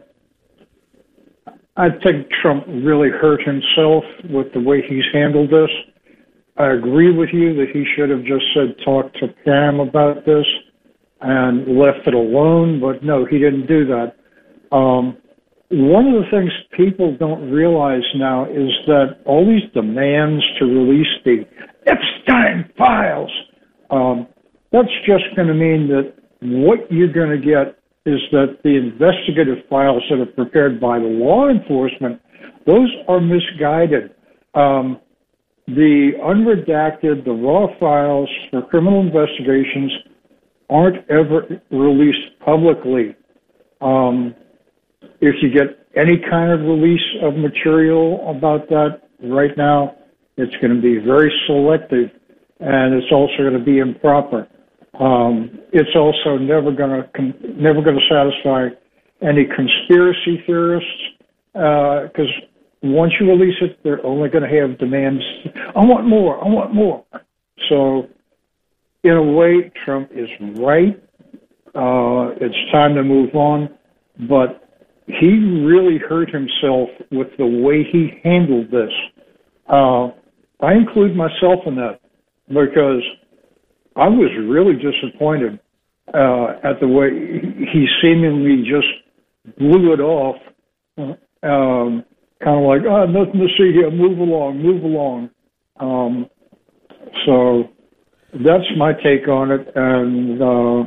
I think Trump really hurt himself with the way he's handled this. I agree with you that he should have just said, talk to Pam about this and left it alone, but no, he didn't do that. Um, one of the things people don't realize now is that all these demands to release the Epstein files, um, that's just going to mean that what you're going to get is that the investigative files that are prepared by the law enforcement, those are misguided. Um, the unredacted, the raw files for criminal investigations aren't ever released publicly. Um, if you get any kind of release of material about that right now, it's going to be very selective, and it's also going to be improper. Um, it's also never going to never going to satisfy any conspiracy theorists, because uh, once you release it, they're only going to have demands. I want more. I want more. So, in a way, Trump is right. Uh, it's time to move on, but he really hurt himself with the way he handled this. Uh, I include myself in that because I was really disappointed uh, at the way he seemingly just blew it off, um, kind of like, oh, nothing to see here, move along, move along. Um, so that's my take on it, and uh,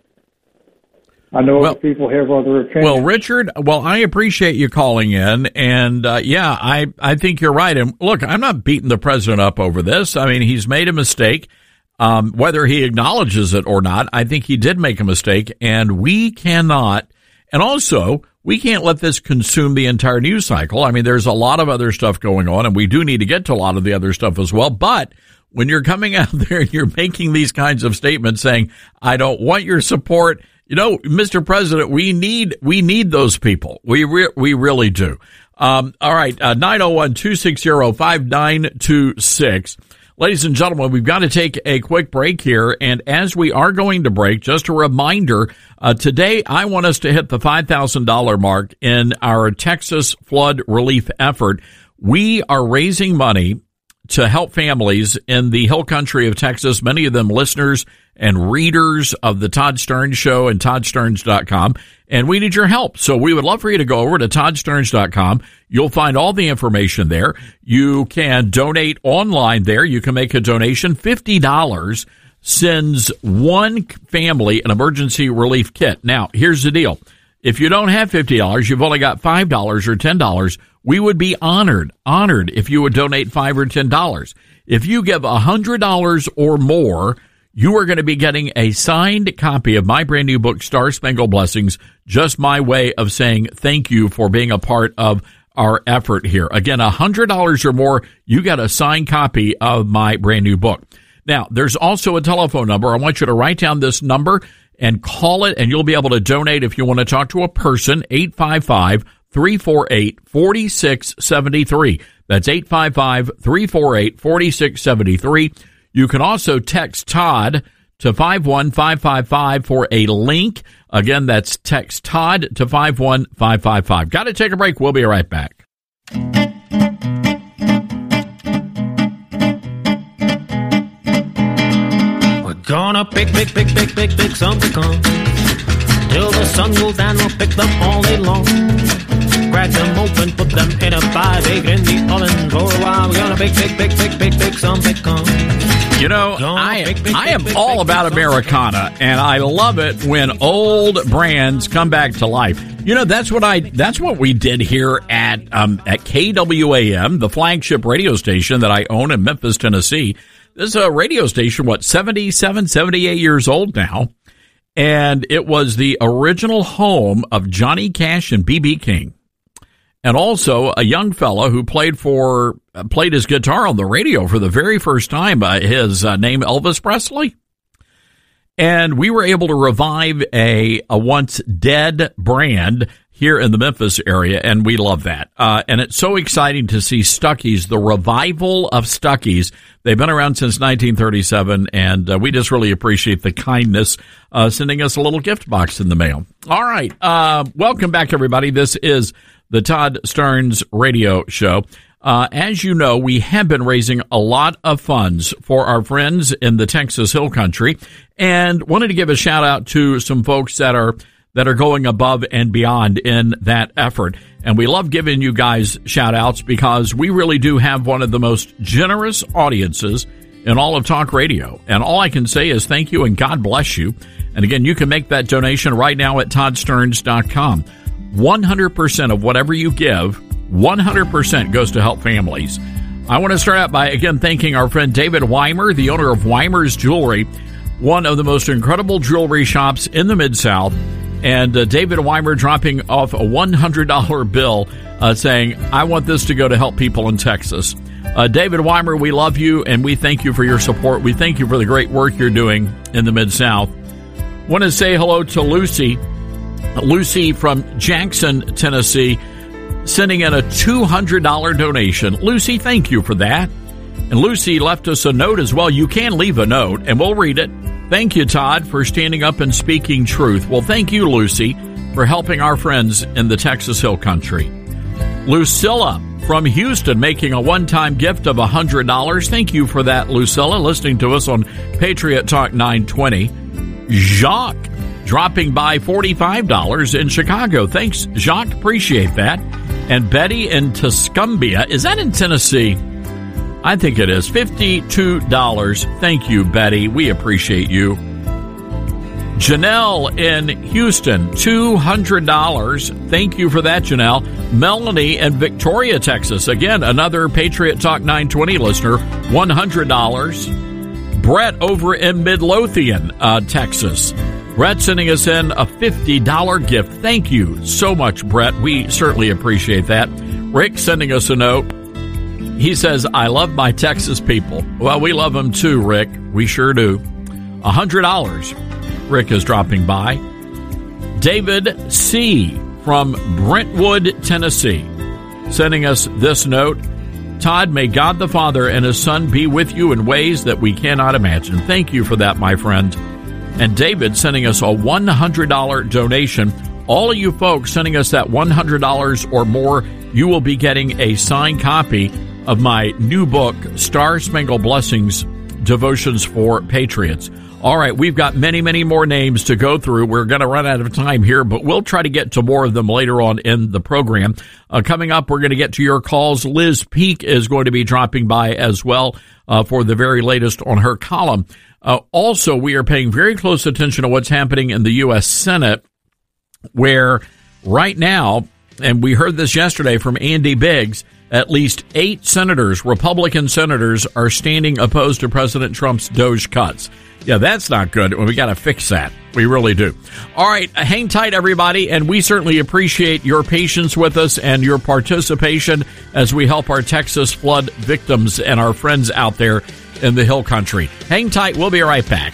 I know well, other people have other opinions. Well, Richard, well, I appreciate you calling in, and uh, yeah, I, I think you're right. And look, I'm not beating the president up over this. I mean, he's made a mistake. Um, whether he acknowledges it or not, I think he did make a mistake, and we cannot, and also, we can't let this consume the entire news cycle. I mean, there's a lot of other stuff going on, and we do need to get to a lot of the other stuff as well, but when you're coming out there and you're making these kinds of statements saying, I don't want your support, you know, Mister President, we need, we need those people. We, re- we really do. Um, all right, uh, nine oh one, two six zero, five nine two six. Ladies and gentlemen, we've got to take a quick break here, and as we are going to break, just a reminder, uh, today I want us to hit the five thousand dollars mark in our Texas flood relief effort. We are raising money to help families in the hill country of Texas, many of them listeners and readers of the Todd Stearns Show and todd stearns dot com, and we need your help. So we would love for you to go over to todd stearns dot com. You'll find all the information there. You can donate online there. You can make a donation. fifty dollars sends one family an emergency relief kit. Now, here's the deal. If you don't have fifty dollars, you've only got five dollars or ten dollars, we would be honored, honored if you would donate five dollars or ten dollars. If you give one hundred dollars or more, you are going to be getting a signed copy of my brand new book, Star Spangled Blessings, just my way of saying thank you for being a part of our effort here. Again, one hundred dollars or more, you get a signed copy of my brand new book. Now, there's also a telephone number. I want you to write down this number and call it, and you'll be able to donate if you want to talk to a person, eight five five, three four eight, four six seven three. That's eight five five, three four eight, four six seven three. You can also text Todd to five one five five five for a link. Again, that's text Todd to five one five five five. Got to take a break. We'll be right back. We're gonna pick, pick, pick, pick, pick, pick some pecans. Till the sun goes down, we'll pick them all day long. Crack them open, put them in a pie, bake in the oven for a while. We're gonna pick, pick, pick, pick, pick, pick some pecans. You know, I, I am all about Americana, and I love it when old brands come back to life. You know, that's what I that's what we did here at um, at K W A M, the flagship radio station that I own in Memphis, Tennessee. This is a radio station, what, seventy-seven, seventy-eight years old now, and it was the original home of Johnny Cash and B B King. And also a young fellow who played for uh, played his guitar on the radio for the very first time. Uh, his uh, name Elvis Presley, and we were able to revive a a once dead brand here in the Memphis area, and we love that. Uh, and it's so exciting to see Stuckey's, the revival of Stuckey's. They've been around since nineteen thirty-seven, and uh, we just really appreciate the kindness uh, sending us a little gift box in the mail. All right. Uh, welcome back, everybody. This is the Todd Stearns Radio Show. Uh, as you know, we have been raising a lot of funds for our friends in the Texas Hill Country, and wanted to give a shout out to some folks that are that are going above and beyond in that effort. And we love giving you guys shout outs because we really do have one of the most generous audiences in all of talk radio. And all I can say is thank you and God bless you. And again, you can make that donation right now at todd stearns dot com. one hundred percent of whatever you give, one hundred percent goes to help families. I want to start out by, again, thanking our friend David Weimer, the owner of Weimer's Jewelry, one of the most incredible jewelry shops in the Mid-South. And uh, David Weimer dropping off a one hundred dollar bill uh, saying, I want this to go to help people in Texas. Uh, David Weimer, we love you, and we thank you for your support. We thank you for the great work you're doing in the Mid-South. Want to say hello to Lucy. Lucy from Jackson, Tennessee, sending in a two hundred dollar donation. Lucy, thank you for that. And Lucy left us a note as well. You can leave a note, and we'll read it. Thank you, Todd, for standing up and speaking truth. Well, thank you, Lucy, for helping our friends in the Texas Hill Country. Lucilla from Houston making a one-time gift of one hundred dollars. Thank you for that, Lucilla, listening to us on Patriot Talk nine twenty. Jacques dropping by forty-five dollars in Chicago. Thanks, Jacques. Appreciate that. And Betty in Tuscumbia. Is that in Tennessee? I think it is. fifty-two dollars. Thank you, Betty. We appreciate you. Janelle in Houston, two hundred dollars. Thank you for that, Janelle. Melanie in Victoria, Texas. Again, another Patriot Talk nine twenty listener, one hundred dollars. Brett over in Midlothian, uh, Texas. Brett sending us in a fifty dollar gift. Thank you so much, Brett. We certainly appreciate that. Rick sending us a note. He says, I love my Texas people. Well, we love them too, Rick. We sure do. one hundred dollars. Rick is dropping by. David C. from Brentwood, Tennessee, sending us this note. Todd, may God the Father and His Son be with you in ways that we cannot imagine. Thank you for that, my friend. And David sending us a one hundred dollar donation. All of you folks sending us that one hundred dollars or more, you will be getting a signed copy of my new book, Star Spangled Blessings, Devotions for Patriots. All right, we've got many, many more names to go through. We're going to run out of time here, but we'll try to get to more of them later on in the program. Uh, coming up, we're going to get to your calls. Liz Peek is going to be dropping by as well uh, for the very latest on her column. Uh, also, we are paying very close attention to what's happening in the U S Senate, where right now, and we heard this yesterday from Andy Biggs, at least eight senators, Republican senators, are standing opposed to President Trump's DOGE cuts. Yeah, that's not good. We got to fix that. We really do. All right, hang tight, everybody, and we certainly appreciate your patience with us and your participation as we help our Texas flood victims and our friends out there in the Hill Country. Hang tight. We'll be right back.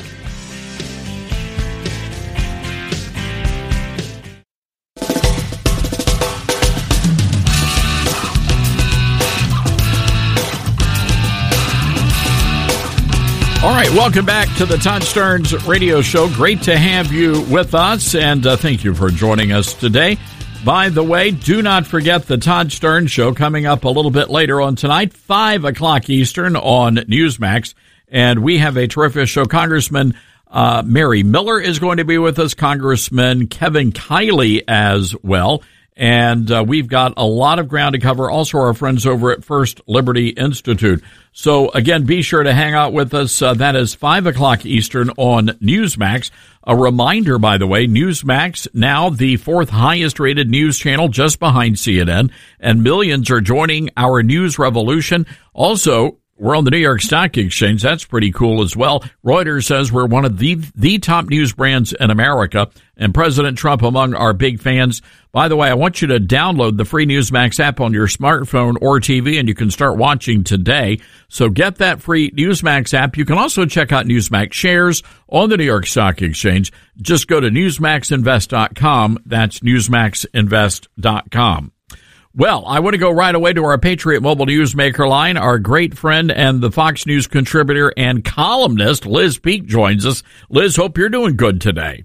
All right, welcome back to the Todd Stearns Radio Show. Great to have you with us, and uh, thank you for joining us today. By the way, do not forget the Todd Stearns Show coming up a little bit later on tonight, five o'clock Eastern on Newsmax, and we have a terrific show. Congressman uh, Mary Miller is going to be with us, Congressman Kevin Kiley as well. And uh, we've got a lot of ground to cover. Also, our friends over at First Liberty Institute. So, again, be sure to hang out with us. Uh, that is five o'clock Eastern on Newsmax. A reminder, by the way, Newsmax, now the fourth highest-rated news channel just behind C N N. And millions are joining our news revolution. Also, We're on the New York Stock Exchange. That's pretty cool as well. Reuters says we're one of the the top news brands in America, and President Trump among our big fans. By the way, I want you to download the free Newsmax app on your smartphone or T V, and you can start watching today. So get that free Newsmax app. You can also check out Newsmax shares on the New York Stock Exchange. Just go to newsmax invest dot com. That's newsmax invest dot com. Well, I want to go right away to our Patriot Mobile Newsmaker line. Our great friend and the Fox News contributor and columnist, Liz Peek, joins us. Liz, hope you're doing good today.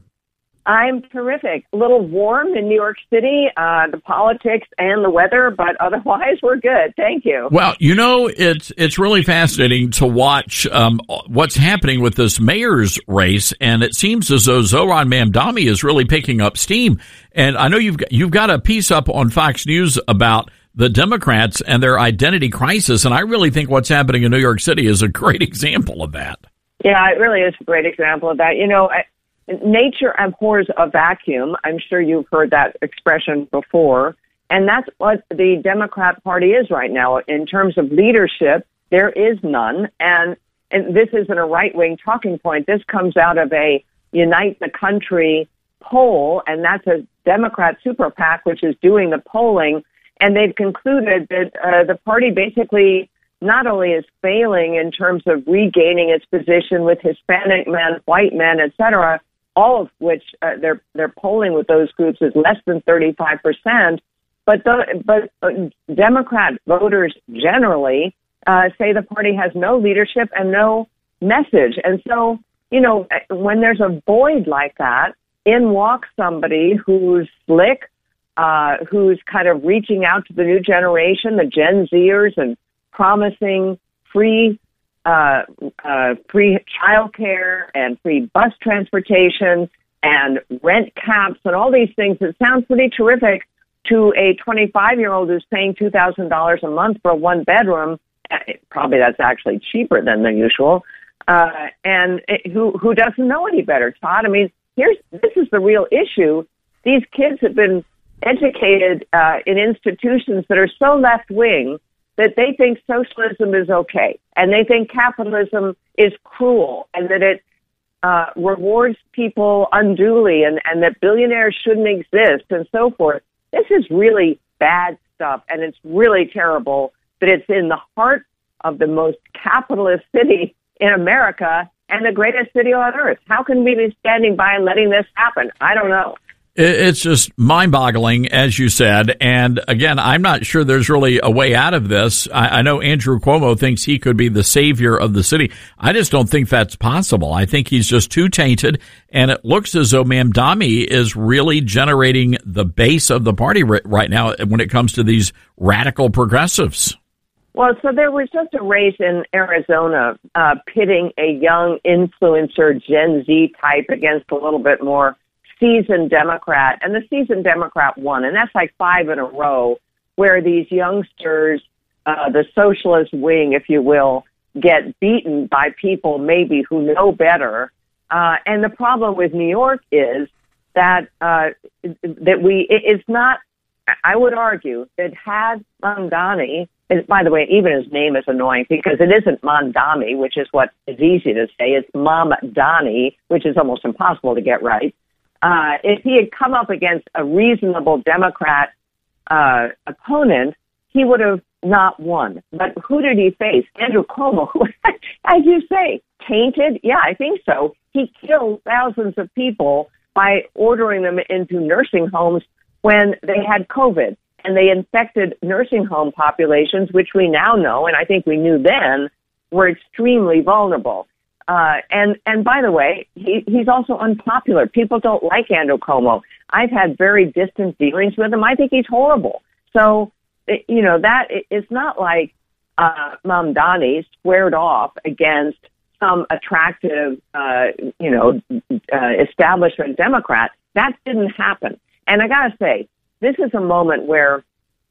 I'm terrific. A little warm in New York City, uh, the politics and the weather, but otherwise we're good. Thank you. Well, you know, it's it's really fascinating to watch um, what's happening with this mayor's race, and it seems as though Zohran Mamdani is really picking up steam. And I know you've got, you've got a piece up on Fox News about the Democrats and their identity crisis, and I really think what's happening in New York City is a great example of that. Yeah, it really is a great example of that. You know, I, nature abhors a vacuum. I'm sure you've heard that expression before. And that's what the Democrat Party is right now. In terms of leadership, there is none. And, and this isn't a right-wing talking point. This comes out of a Unite the Country poll, and that's a Democrat super PAC, which is doing the polling. And they've concluded that uh, the party basically not only is failing in terms of regaining its position with Hispanic men, white men, et cetera, all of which uh, their their polling with those groups is less than thirty-five percent. But the, but uh, Democrat voters generally uh, say the party has no leadership and no message. And so, you know, when there's a void like that, in walks somebody who's slick, uh, who's kind of reaching out to the new generation, the Gen Zers, and promising free Uh, uh, free childcare and free bus transportation and rent caps and all these things that sound pretty terrific to a twenty-five-year-old who's paying two thousand dollars a month for a one-bedroom. Probably that's actually cheaper than the usual. Uh, and it, who who doesn't know any better, Todd? I mean, here's this is the real issue. These kids have been educated uh, in institutions that are so left-wing that they think socialism is okay, and they think capitalism is cruel, and that it uh, rewards people unduly, and, and that billionaires shouldn't exist, and so forth. This is really bad stuff, and it's really terrible that it's in the heart of the most capitalist city in America and the greatest city on earth. How can we be standing by and letting this happen? I don't know. It's just mind-boggling, as you said. And again, I'm not sure there's really a way out of this. I, I know Andrew Cuomo thinks he could be the savior of the city. I just don't think that's possible. I think he's just too tainted. And it looks as though Mamdani is really generating the base of the party right now when it comes to these radical progressives. Well, so there was just a race in Arizona uh, pitting a young influencer Gen Z type against a little bit more seasoned Democrat, and the seasoned Democrat won, and that's like five in a row where these youngsters, uh, the socialist wing, if you will, get beaten by people maybe who know better. Uh, and the problem with New York is that uh, that we it, it's not. I would argue that had Mamdani, and by the way, even his name is annoying because it isn't Mamdani, which is what is easy to say. It's Mamdani, which is almost impossible to get right. Uh, if he had come up against a reasonable Democrat uh, opponent, he would have not won. But who did he face? Andrew Cuomo, who, as you say, tainted? Yeah, I think so. He killed thousands of people by ordering them into nursing homes when they had COVID. And they infected nursing home populations, which we now know, and I think we knew then, were extremely vulnerable. Uh, and, and by the way, he, he's also unpopular. People don't like Andrew Cuomo. I've had very distant dealings with him. I think he's horrible. So, it, you know, that it, it's not like uh, Mamdani squared off against some attractive, uh, you know, uh, establishment Democrat. That didn't happen. And I got to say, this is a moment where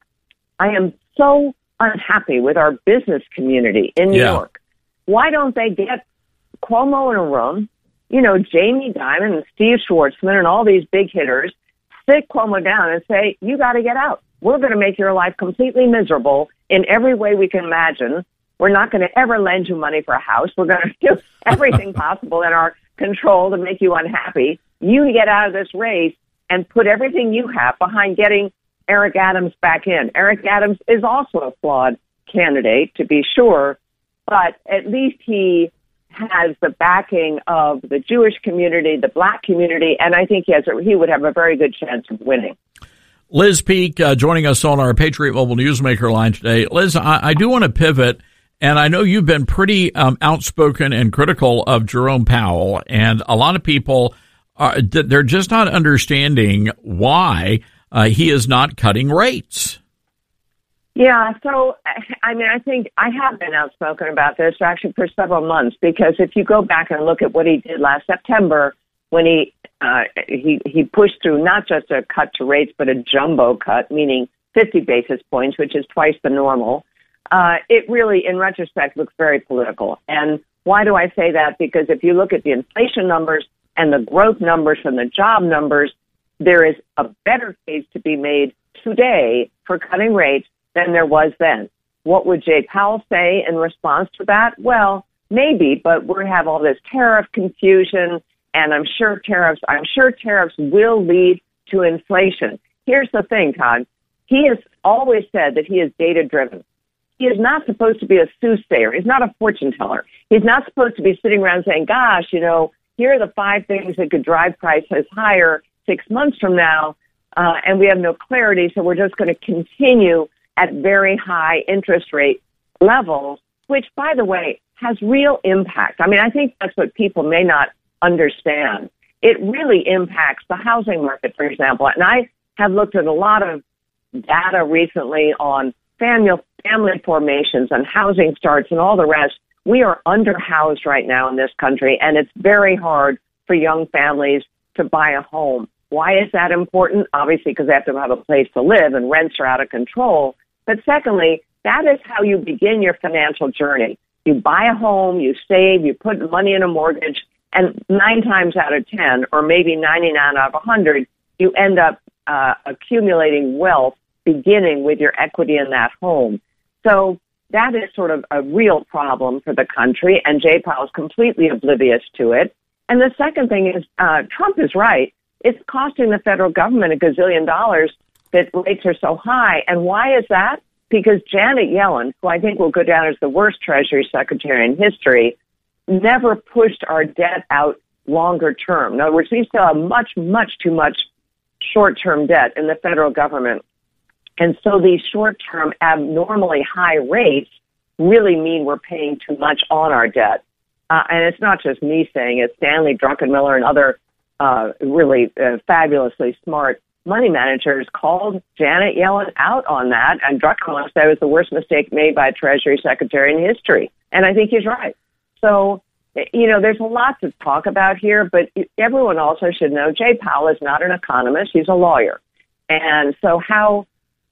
I am so unhappy with our business community in New yeah. York. Why don't they get Cuomo in a room, you know, Jamie Dimon and Steve Schwartzman and all these big hitters, sit Cuomo down and say, you got to get out. We're going to make your life completely miserable in every way we can imagine. We're not going to ever lend you money for a house. We're going to do everything possible in our control to make you unhappy. You get out of this race and put everything you have behind getting Eric Adams back in. Eric Adams is also a flawed candidate, to be sure, but at least he has the backing of the Jewish community, the black community, and I think he has a, he would have a very good chance of winning. Liz Peek uh, joining us on our Patriot Mobile Newsmaker line today. Liz, I, I do want to pivot, and I know you've been pretty um, outspoken and critical of Jerome Powell, and a lot of people, are, they're just not understanding why uh, he is not cutting rates. Yeah, so, I mean, I think I have been outspoken about this actually for several months, because if you go back and look at what he did last September when he uh, he, he pushed through not just a cut to rates, but a jumbo cut, meaning fifty basis points, which is twice the normal, uh, it really, in retrospect, looks very political. And why do I say that? Because if you look at the inflation numbers and the growth numbers from the job numbers, there is a better case to be made today for cutting rates than there was then. What would Jay Powell say in response to that? Well, maybe, but we have all this tariff confusion, and I'm sure tariffs, I'm sure tariffs will lead to inflation. Here's the thing, Todd. He has always said that he is data-driven. He is not supposed to be a soothsayer. He's not a fortune teller. He's not supposed to be sitting around saying, gosh, you know, here are the five things that could drive prices higher six months from now, uh, and we have no clarity, so we're just going to continue at very high interest rate levels, which, by the way, has real impact. I mean, I think that's what people may not understand. It really impacts the housing market, for example. And I have looked at a lot of data recently on family, family formations and housing starts and all the rest. We are underhoused right now in this country, and it's very hard for young families to buy a home. Why is that important? Obviously, because they have to have a place to live, and rents are out of control. But secondly, that is how you begin your financial journey. You buy a home, you save, you put money in a mortgage, and nine times out of ten, or maybe ninety-nine out of one hundred, you end up uh, accumulating wealth beginning with your equity in that home. So that is sort of a real problem for the country, and Jay Powell is completely oblivious to it. And the second thing is, uh, Trump is right. It's costing the federal government a gazillion dollars that rates are so high. And why is that? Because Janet Yellen, who I think will go down as the worst Treasury Secretary in history, never pushed our debt out longer term. In other words, we still have much, much too much short-term debt in the federal government. And so these short-term abnormally high rates really mean we're paying too much on our debt. Uh, and it's not just me saying it. Stanley Druckenmiller and other uh, really uh, fabulously smart money managers called Janet Yellen out on that, and Druckenmiller said it was the worst mistake made by a Treasury Secretary in history. And I think he's right. So, you know, there's a lot to talk about here, but everyone also should know Jay Powell is not an economist. He's a lawyer. And so how,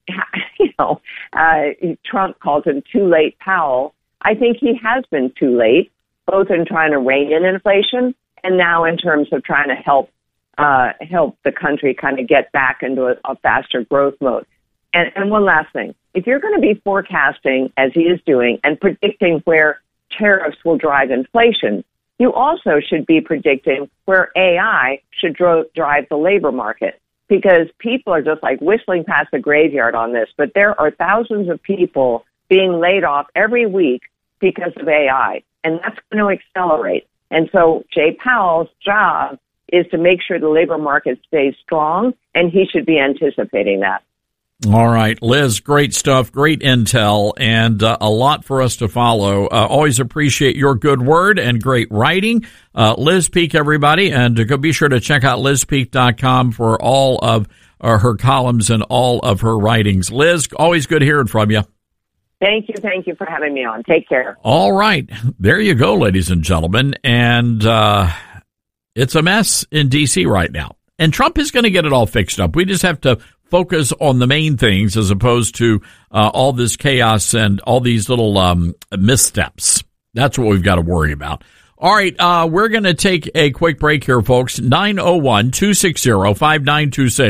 you know, uh, Trump calls him too late Powell. I think he has been too late, both in trying to rein in inflation and now in terms of trying to help uh, help the country kind of get back into a, a faster growth mode. And, and one last thing, if you're going to be forecasting, as he is doing, and predicting where tariffs will drive inflation, you also should be predicting where A I should dro- drive the labor market, because people are just like whistling past the graveyard on this. But there are thousands of people being laid off every week because of A I, and that's going to accelerate. And so Jay Powell's job is to make sure the labor market stays strong, and he should be anticipating that. All right, Liz, great stuff, great intel, and uh, a lot for us to follow. Uh, always appreciate your good word and great writing. Uh, Liz Peek, everybody, and uh, go be sure to check out liz peek dot com for all of uh, her columns and all of her writings. Liz, always good hearing from you. Thank you. Thank you for having me on. Take care. All right. There you go, ladies and gentlemen. And uh, it's a mess in D C right now. And Trump is going to get it all fixed up. We just have to focus on the main things as opposed to uh, all this chaos and all these little um, missteps. That's what we've got to worry about. All right, uh, we're going to take a quick break here, folks. nine oh one, two six zero, five nine two six.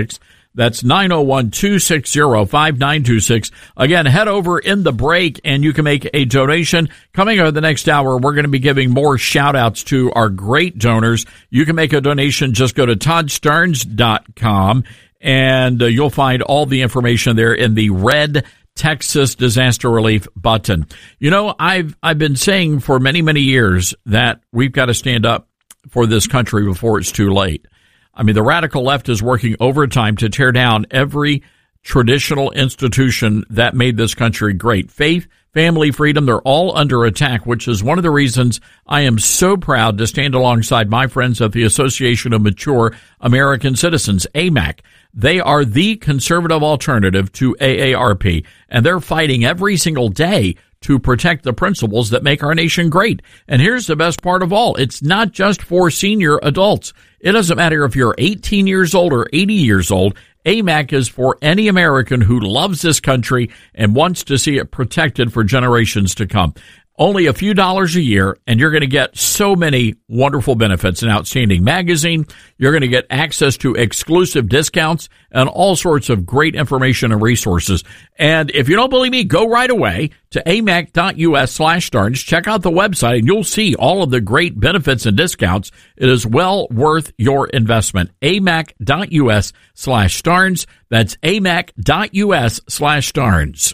That's nine oh one, two six zero, five nine two six. Again, head over in the break and you can make a donation. Coming over the next hour, we're going to be giving more shout outs to our great donors. You can make a donation. Just go to todd stearns dot com and uh, you'll find all the information there in the red Texas Disaster Relief button. You know, I've, I've been saying for many, many years that we've got to stand up for this country before it's too late. I mean, the radical left is working overtime to tear down every traditional institution that made this country great. Faith, family, freedom, they're all under attack, which is one of the reasons I am so proud to stand alongside my friends of the Association of Mature American Citizens, A M A C. They are the conservative alternative to A A R P, and they're fighting every single day to protect the principles that make our nation great. And here's the best part of all. It's not just for senior adults. It doesn't matter if you're eighteen years old or eighty years old. A M A C is for any American who loves this country and wants to see it protected for generations to come. Only a few dollars a year, and you're going to get so many wonderful benefits. An outstanding magazine. You're going to get access to exclusive discounts and all sorts of great information and resources. And if you don't believe me, go right away to amac.us slash Stearns. Check out the website, and you'll see all of the great benefits and discounts. It is well worth your investment. amac.us slash Stearns. That's amac.us slash Stearns.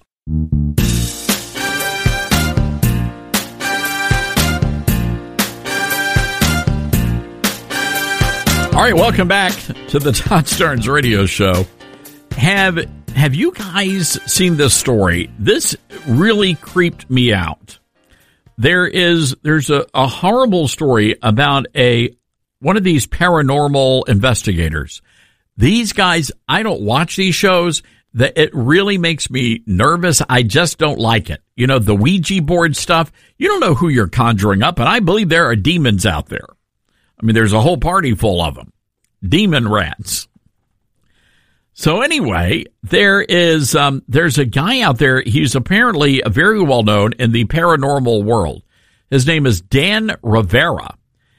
All right, welcome back to the Todd Stearns Radio Show. Have have you guys seen this story? This really creeped me out. There is there's a, a horrible story about a one of these paranormal investigators. These guys, I don't watch these shows. That it really makes me nervous. I just don't like it. You know, the Ouija board stuff. You don't know who you're conjuring up, and I believe there are demons out there. I mean, there's a whole party full of them. Demon rats. So anyway, there is, um, there's a guy out there. He's apparently very well known in the paranormal world. His name is Dan Rivera.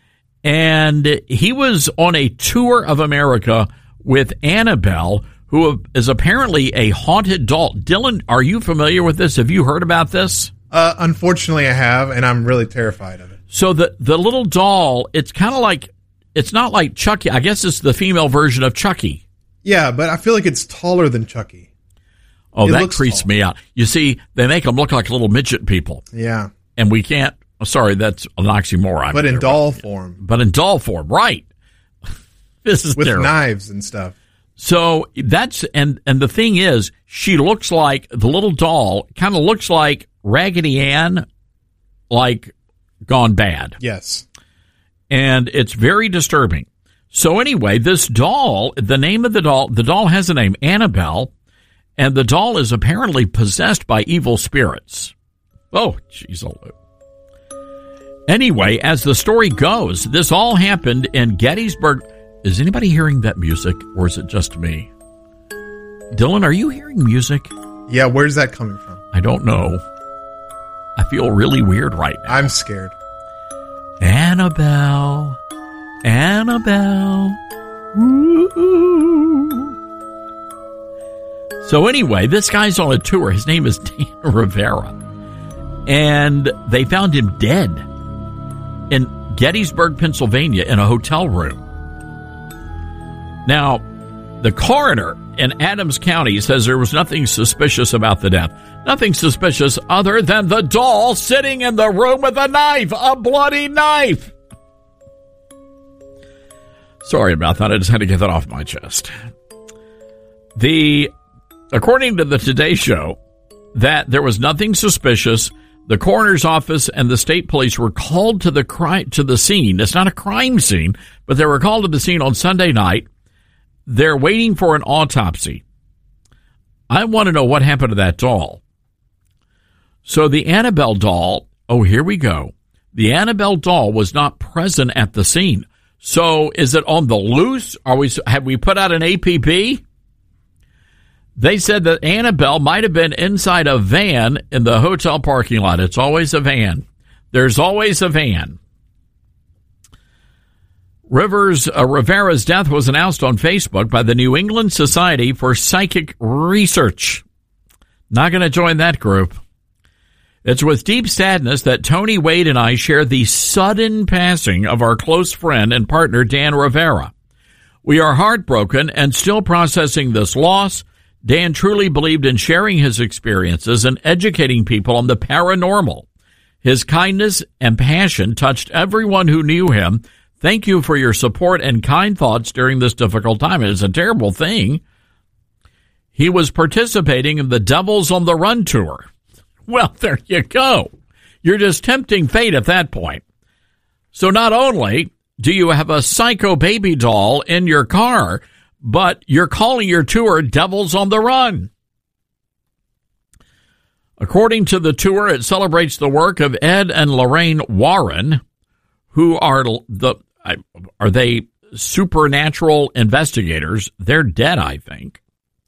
And he was on a tour of America with Annabelle, who is apparently a haunted doll. Dylan, are you familiar with this? Have you heard about this? Uh, unfortunately, I have, and I'm really terrified of it. So the, the little doll, it's kind of like, it's not like Chucky. I guess it's the female version of Chucky. Yeah, but I feel like it's taller than Chucky. Oh, it that creeps tall. me out. You see, they make them look like little midget people. Yeah. And we can't, oh, sorry, that's an oxymoron. But in there, doll but, form. But in doll form, right. This is With terrible. Knives and stuff. So that's, and, and the thing is, she looks like, the little doll kind of looks like Raggedy Ann, like gone bad. Yes. And it's very disturbing. So anyway, this doll, the name of the doll, the doll has a name, Annabelle, and the doll is apparently possessed by evil spirits. Oh, jeez. Anyway, as the story goes, this all happened in Gettysburg. Is anybody hearing that music, or is it just me? Dylan, are you hearing music? Yeah, where's that coming from? I don't know. I feel really weird right now. I'm scared. Annabelle, Annabelle. Ooh. So anyway, this guy's on a tour. His name is Dan Rivera. And they found him dead in Gettysburg, Pennsylvania, in a hotel room. Now, the coroner in Adams County says there was nothing suspicious about the death. Nothing suspicious other than the doll sitting in the room with a knife, a bloody knife. Sorry about that. I just had to get that off my chest. The, according to the Today Show, that there was nothing suspicious. The coroner's office and the state police were called to the crime, to the scene. It's not a crime scene, but they were called to the scene on Sunday night. They're waiting for an autopsy. I want to know what happened to that doll. So the Annabelle doll, oh, here we go. The Annabelle doll was not present at the scene. So is it on the loose? Are we, have we put out an A P B? They said that Annabelle might have been inside a van in the hotel parking lot. It's always a van. There's always a van. Rivers uh, Rivera's death was announced on Facebook by the New England Society for Psychic Research. Not going to join that group. It's with deep sadness that Tony Wade and I share the sudden passing of our close friend and partner, Dan Rivera. We are heartbroken and still processing this loss. Dan truly believed in sharing his experiences and educating people on the paranormal. His kindness and passion touched everyone who knew him. Thank you for your support and kind thoughts during this difficult time. It's a terrible thing. He was participating in the Devils on the Run tour. Well, there you go. You're just tempting fate at that point. So not only do you have a psycho baby doll in your car, but you're calling your tour Devils on the Run. According to the tour, it celebrates the work of Ed and Lorraine Warren, who are the are they supernatural investigators? They're dead, I think.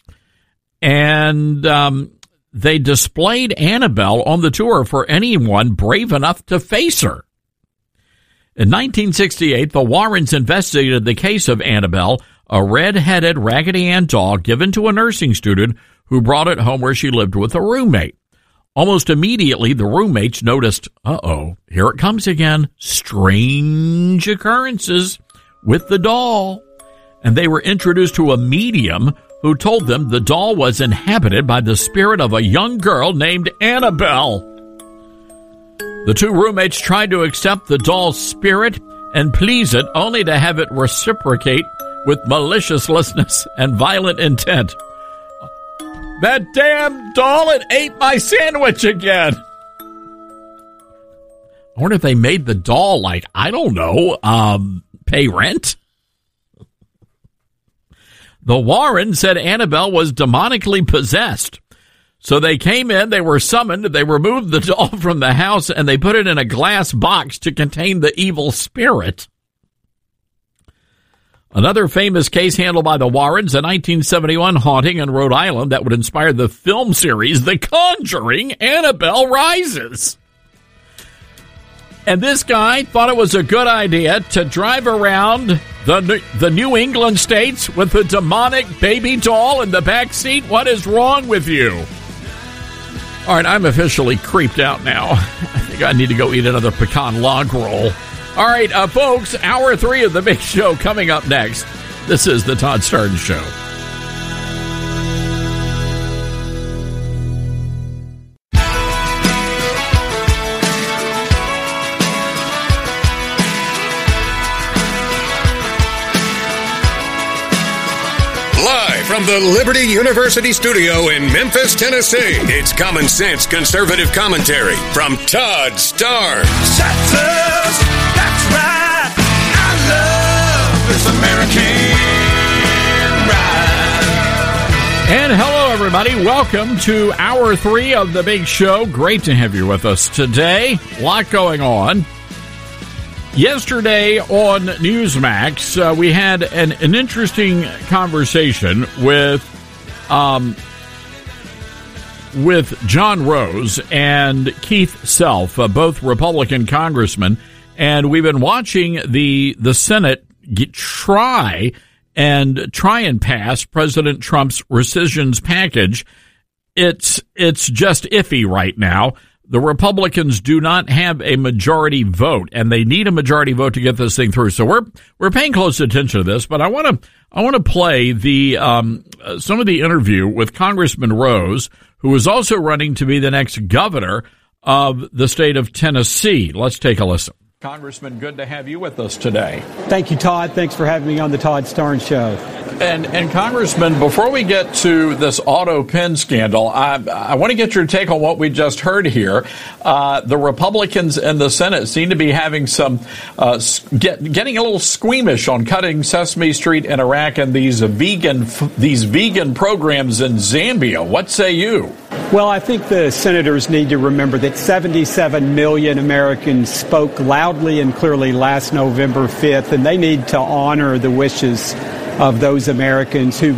And um, they displayed Annabelle on the tour for anyone brave enough to face her. In nineteen sixty-eight, the Warrens investigated the case of Annabelle, a red-headed Raggedy Ann doll given to a nursing student who brought it home where she lived with a roommate. Almost immediately, the roommates noticed, uh-oh, here it comes again, strange occurrences with the doll. And they were introduced to a medium who told them the doll was inhabited by the spirit of a young girl named Annabelle. The two roommates tried to accept the doll's spirit and please it, only to have it reciprocate with maliciousness and violent intent. That damn doll, it ate my sandwich again. I wonder if they made the doll, like, I don't know, um, pay rent? The Warren said Annabelle was demonically possessed. So they came in, they were summoned, they removed the doll from the house, and they put it in a glass box to contain the evil spirit. Another famous case handled by the Warrens, a nineteen seventy-one haunting in Rhode Island that would inspire the film series The Conjuring, Annabelle Rises. And this guy thought it was a good idea to drive around the, the New England states with a demonic baby doll in the back seat. What is wrong with you? All right, I'm officially creeped out now. I think I need to go eat another pecan log roll. All right, uh, folks, hour three of the big show coming up next. This is the Todd Starnes Show. Live from the Liberty University studio in Memphis, Tennessee, it's Common Sense Conservative Commentary from Todd Starnes. Texas, that's right. I love this American ride. And hello, everybody. Welcome to hour three of the big show. Great to have you with us today. A lot going on. Yesterday on Newsmax, uh, we had an, an interesting conversation with um, with John Rose and Keith Self, uh, both Republican congressmen, and we've been watching the the Senate get, try and try and pass President Trump's rescissions package. It's it's just iffy right now. The Republicans do not have a majority vote, and they need a majority vote to get this thing through. So we're we're paying close attention to this. But I want to I want to play the um, uh, some of the interview with Congressman Rose, who is also running to be the next governor of the state of Tennessee. Let's take a listen. Congressman, good to have you with us today. Thank you, Todd. Thanks for having me on the Todd Starnes Show. And, and Congressman, before we get to this auto pen scandal, I, I want to get your take on what we just heard here. Uh, the Republicans in the Senate seem to be having some, uh, get, getting a little squeamish on cutting Sesame Street in Iraq and these vegan, these vegan programs in Zambia. What say you? Well, I think the senators need to remember that seventy-seven million Americans spoke loudly and clearly last November fifth, and they need to honor the wishes of those Americans who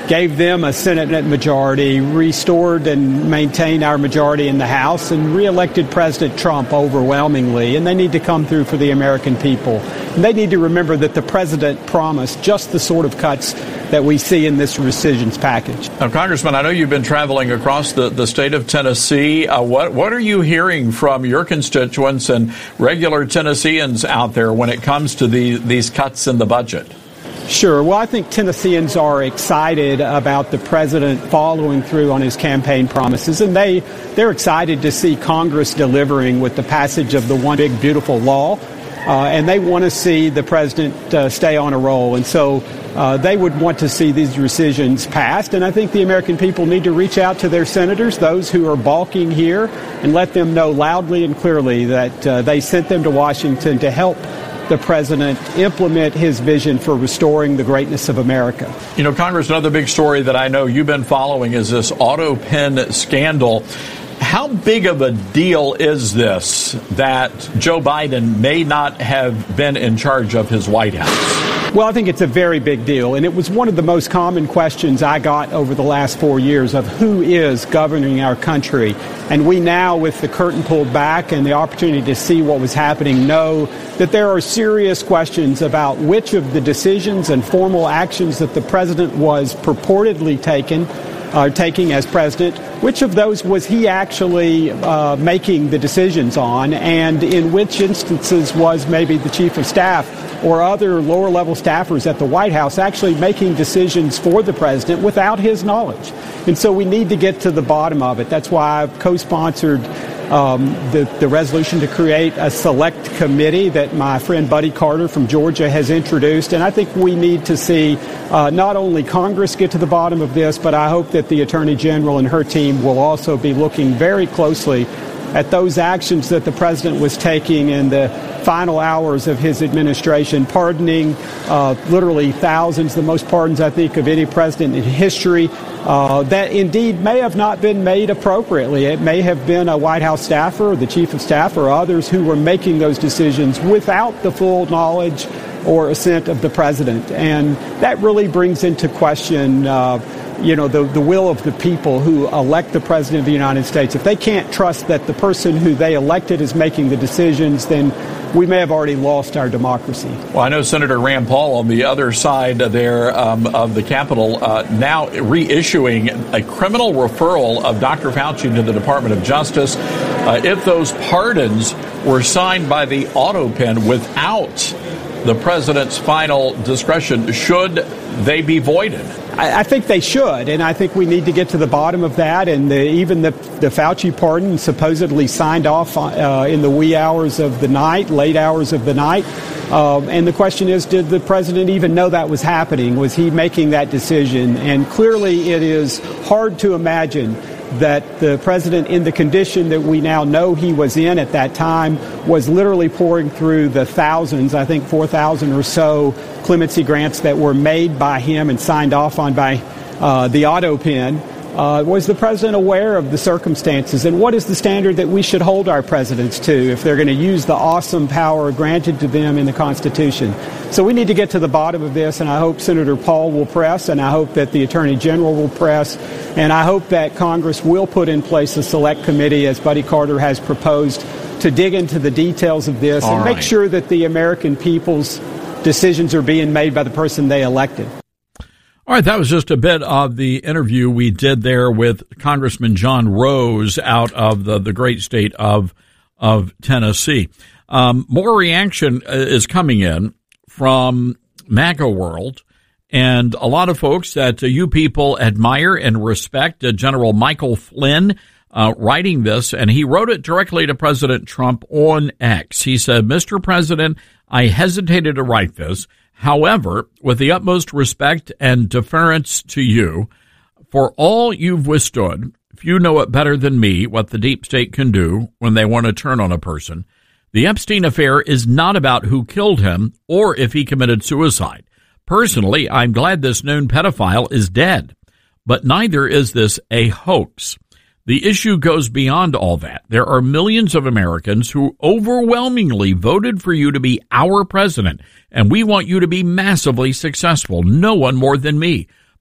gave them a Senate majority, restored and maintained our majority in the House, and reelected President Trump overwhelmingly. And they need to come through for the American people. And they need to remember that the president promised just the sort of cuts that we see in this rescissions package. Now, Congressman, I know you've been traveling across the, the state of Tennessee. Uh, what what are you hearing from your constituents and regular Tennesseans out there when it comes to the, these cuts in the budget? Sure. Well, I think Tennesseans are excited about the president following through on his campaign promises, and they, they're excited to see Congress delivering with the passage of the One Big Beautiful Law. Uh, and they want to see the president uh, stay on a roll. And so uh, they would want to see these rescissions passed. And I think the American people need to reach out to their senators, those who are balking here, and let them know loudly and clearly that uh, they sent them to Washington to help the president implement his vision for restoring the greatness of America. You know, Congress, another big story that I know you've been following is this auto pen scandal. How big of a deal is this that Joe Biden may not have been in charge of his White House? Well, I think it's a very big deal, and it was one of the most common questions I got over the last four years of who is governing our country. And we now, with the curtain pulled back and the opportunity to see what was happening, know that there are serious questions about which of the decisions and formal actions that the president was purportedly taken Uh, taking as president, which of those was he actually uh, making the decisions on, and in which instances was maybe the chief of staff or other lower-level staffers at the White House actually making decisions for the president without his knowledge. And so we need to get to the bottom of it. That's why I've co-sponsored Um, the, the resolution to create a select committee that my friend Buddy Carter from Georgia has introduced. And I think we need to see uh, not only Congress get to the bottom of this, but I hope that the Attorney General and her team will also be looking very closely at those actions that the president was taking in the final hours of his administration, pardoning uh, literally thousands, the most pardons, I think, of any president in history, uh, that indeed may have not been made appropriately. It may have been a White House staffer, or the chief of staff, or others who were making those decisions without the full knowledge or assent of the president. And that really brings into question uh, you know, the, the will of the people who elect the president of the United States. If they can't trust that the person who they elected is making the decisions, then we may have already lost our democracy. Well, I know Senator Rand Paul on the other side there um, of the Capitol uh, now reissuing a criminal referral of Doctor Fauci to the Department of Justice. Uh, if those pardons were signed by the auto pen without the president's final discretion, should they be voided? I, I think they should, and I think we need to get to the bottom of that. And the, even the, the Fauci pardon supposedly signed off uh, in the wee hours of the night, late hours of the night. Uh, and the question is, did the president even know that was happening? Was he making that decision? And clearly it is hard to imagine that the president, in the condition that we now know he was in at that time, was literally pouring through the thousands, I think four thousand or so clemency grants that were made by him and signed off on by uh, the auto pen. Uh, was the president aware of the circumstances? And what is the standard that we should hold our presidents to if they're going to use the awesome power granted to them in the Constitution? So we need to get to the bottom of this, and I hope Senator Paul will press, and I hope that the Attorney General will press, and I hope that Congress will put in place a select committee, as Buddy Carter has proposed, to dig into the details of this All and right. make sure that the American people's decisions are being made by the person they elected. All right, that was just a bit of the interview we did there with Congressman John Rose out of the, the great state of of Tennessee. Um, more reaction is coming in from MAGA World, and a lot of folks that uh, you people admire and respect. Uh, General Michael Flynn uh, writing this, and he wrote it directly to President Trump on X. He said, "Mister President, I hesitated to write this. However, with the utmost respect and deference to you, for all you've withstood, few know it better than me what the deep state can do when they want to turn on a person. The Epstein affair is not about who killed him or if he committed suicide. Personally, I'm glad this known pedophile is dead, but neither is this a hoax. The issue goes beyond all that. There are millions of Americans who overwhelmingly voted for you to be our president, and we want you to be massively successful. No one more than me.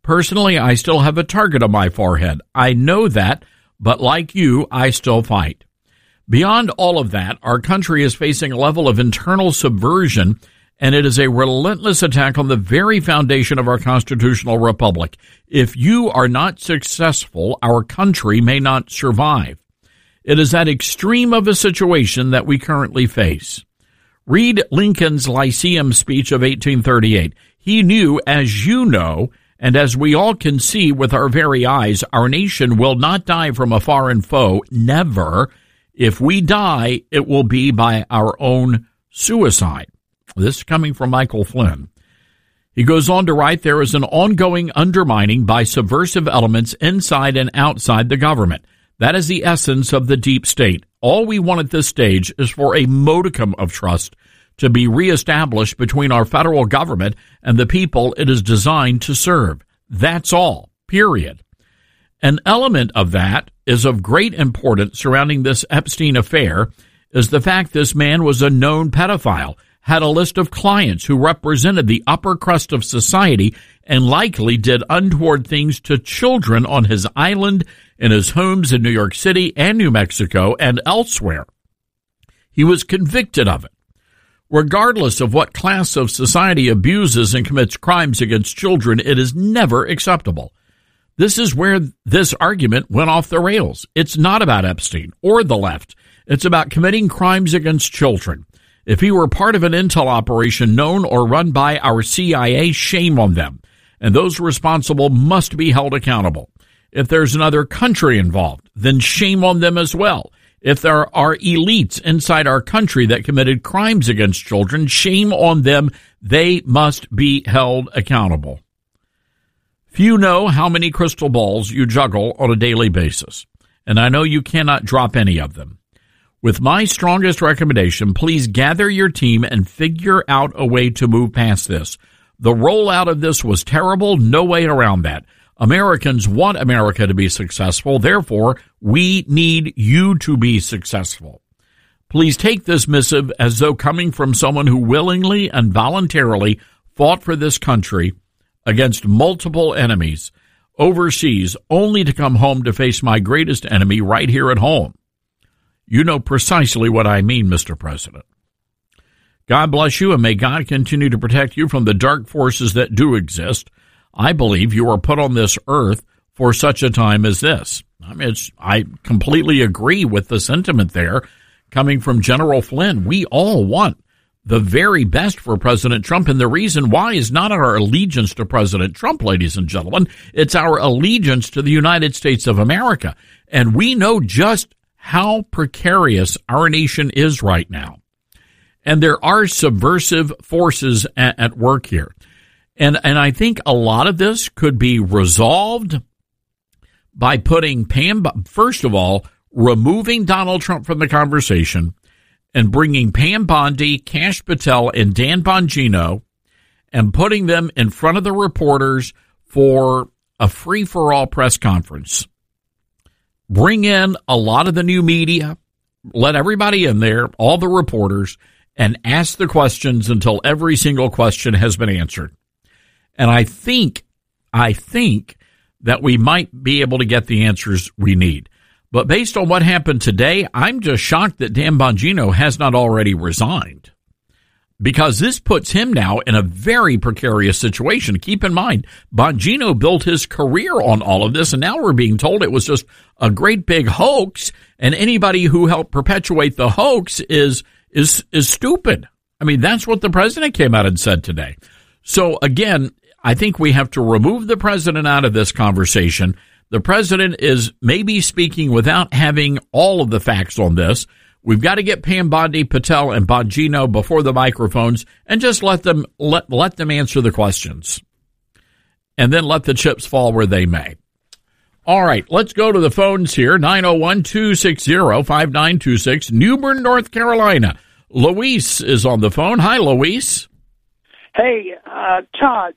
Personally, I still have a target on my forehead. I know that, but like you, I still fight. Beyond all of that, our country is facing a level of internal subversion, and it is a relentless attack on the very foundation of our constitutional republic. If you are not successful, our country may not survive. It is that extreme of a situation that we currently face. Read Lincoln's Lyceum speech of eighteen thirty-eight. He knew, as you know, and as we all can see with our very eyes, our nation will not die from a foreign foe. Never. If we die, it will be by our own suicide. This is coming from Michael Flynn. He goes on to write, there is an ongoing undermining by subversive elements inside and outside the government. That is the essence of the deep state. All we want at this stage is for a modicum of trust to be reestablished between our federal government and the people it is designed to serve. That's all, period. An element of that is of great importance surrounding this Epstein affair is the fact this man was a known pedophile, had a list of clients who represented the upper crust of society and likely did untoward things to children on his island, in his homes in New York City and New Mexico and elsewhere. He was convicted of it. Regardless of what class of society abuses and commits crimes against children, it is never acceptable. This is where this argument went off the rails. It's not about Epstein or the left. It's about committing crimes against children. If he were part of an intel operation known or run by our C I A, shame on them, and those responsible must be held accountable. If there's another country involved, then shame on them as well. If there are elites inside our country that committed crimes against children, shame on them. They must be held accountable. Few know how many crystal balls you juggle on a daily basis, and I know you cannot drop any of them. With my strongest recommendation, please gather your team and figure out a way to move past this. The rollout of this was terrible, no way around that. Americans want America to be successful. Therefore, we need you to be successful. Please take this missive as though coming from someone who willingly and voluntarily fought for this country against multiple enemies overseas, only to come home to face my greatest enemy right here at home. You know precisely what I mean, Mister President. God bless you, and may God continue to protect you from the dark forces that do exist. I believe you are put on this earth for such a time as this. I mean, it's, I completely agree with the sentiment there coming from General Flynn. We all want the very best for President Trump, and the reason why is not our allegiance to President Trump, ladies and gentlemen. It's our allegiance to the United States of America, and we know just how precarious our nation is right now. And there are subversive forces at, at work here. And and I think a lot of this could be resolved by putting Pam, first of all, removing Donald Trump from the conversation and bringing Pam Bondi, Kash Patel, and Dan Bongino and putting them in front of the reporters for a free-for-all press conference. Bring in a lot of the new media, let everybody in there, all the reporters, and ask the questions until every single question has been answered. And I think, I think that we might be able to get the answers we need. But based on what happened today, I'm just shocked that Dan Bongino has not already resigned, because this puts him now in a very precarious situation. Keep in mind, Bongino built his career on all of this, and now we're being told it was just a great big hoax, and anybody who helped perpetuate the hoax is is is stupid. I mean, that's what the president came out and said today. So again, I think we have to remove the president out of this conversation. The president is maybe speaking without having all of the facts on this. We've got to get Pam Bondi, Patel, and Bongino before the microphones and just let them let let them answer the questions, and then let the chips fall where they may. All right, let's go to the phones here. nine oh one, two six zero, five nine two six, New Bern, North Carolina. Luis is on the phone. Hi, Luis. Hey, uh, Todd,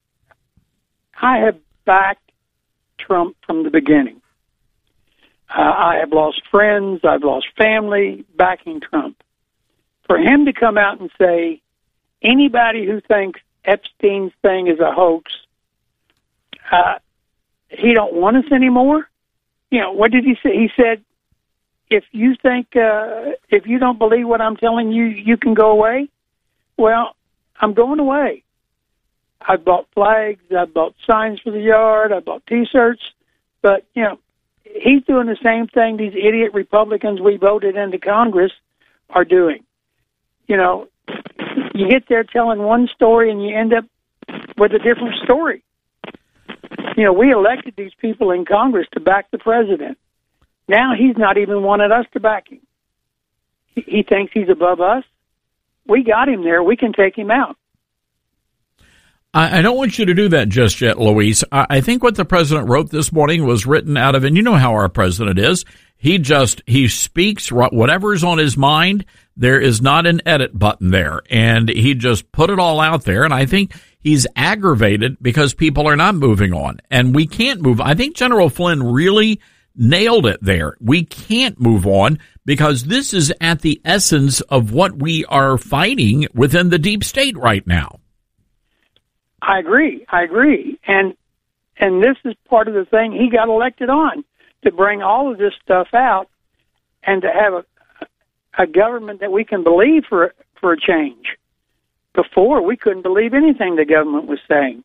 I have backed Trump from the beginning. Uh, I have lost friends, I've lost family backing Trump. For him to come out and say, anybody who thinks Epstein's thing is a hoax, uh, he don't want us anymore. You know, what did he say? He said, if you think, uh, if you don't believe what I'm telling you, you can go away. Well, I'm going away. I bought flags. I bought signs for the yard. I bought T-shirts. But, you know, he's doing the same thing these idiot Republicans we voted into Congress are doing. You know, you get there telling one story and you end up with a different story. You know, we elected these people in Congress to back the president. Now he's not even wanted us to back him. He, he thinks he's above us. We got him there. We can take him out. I, I don't want you to do that just yet, Luis. I, I think what the president wrote this morning was written out of, and you know how our president is. He just, he speaks whatever's on his mind. There is not an edit button there. And he just put it all out there. And I think he's aggravated because people are not moving on. And we can't move. I think General Flynn really nailed it there. We can't move on because this is at the essence of what we are fighting within the deep state right now. I agree. I agree. And and this is part of the thing he got elected on, to bring all of this stuff out and to have a, a government that we can believe for for a change. Before, we couldn't believe anything the government was saying.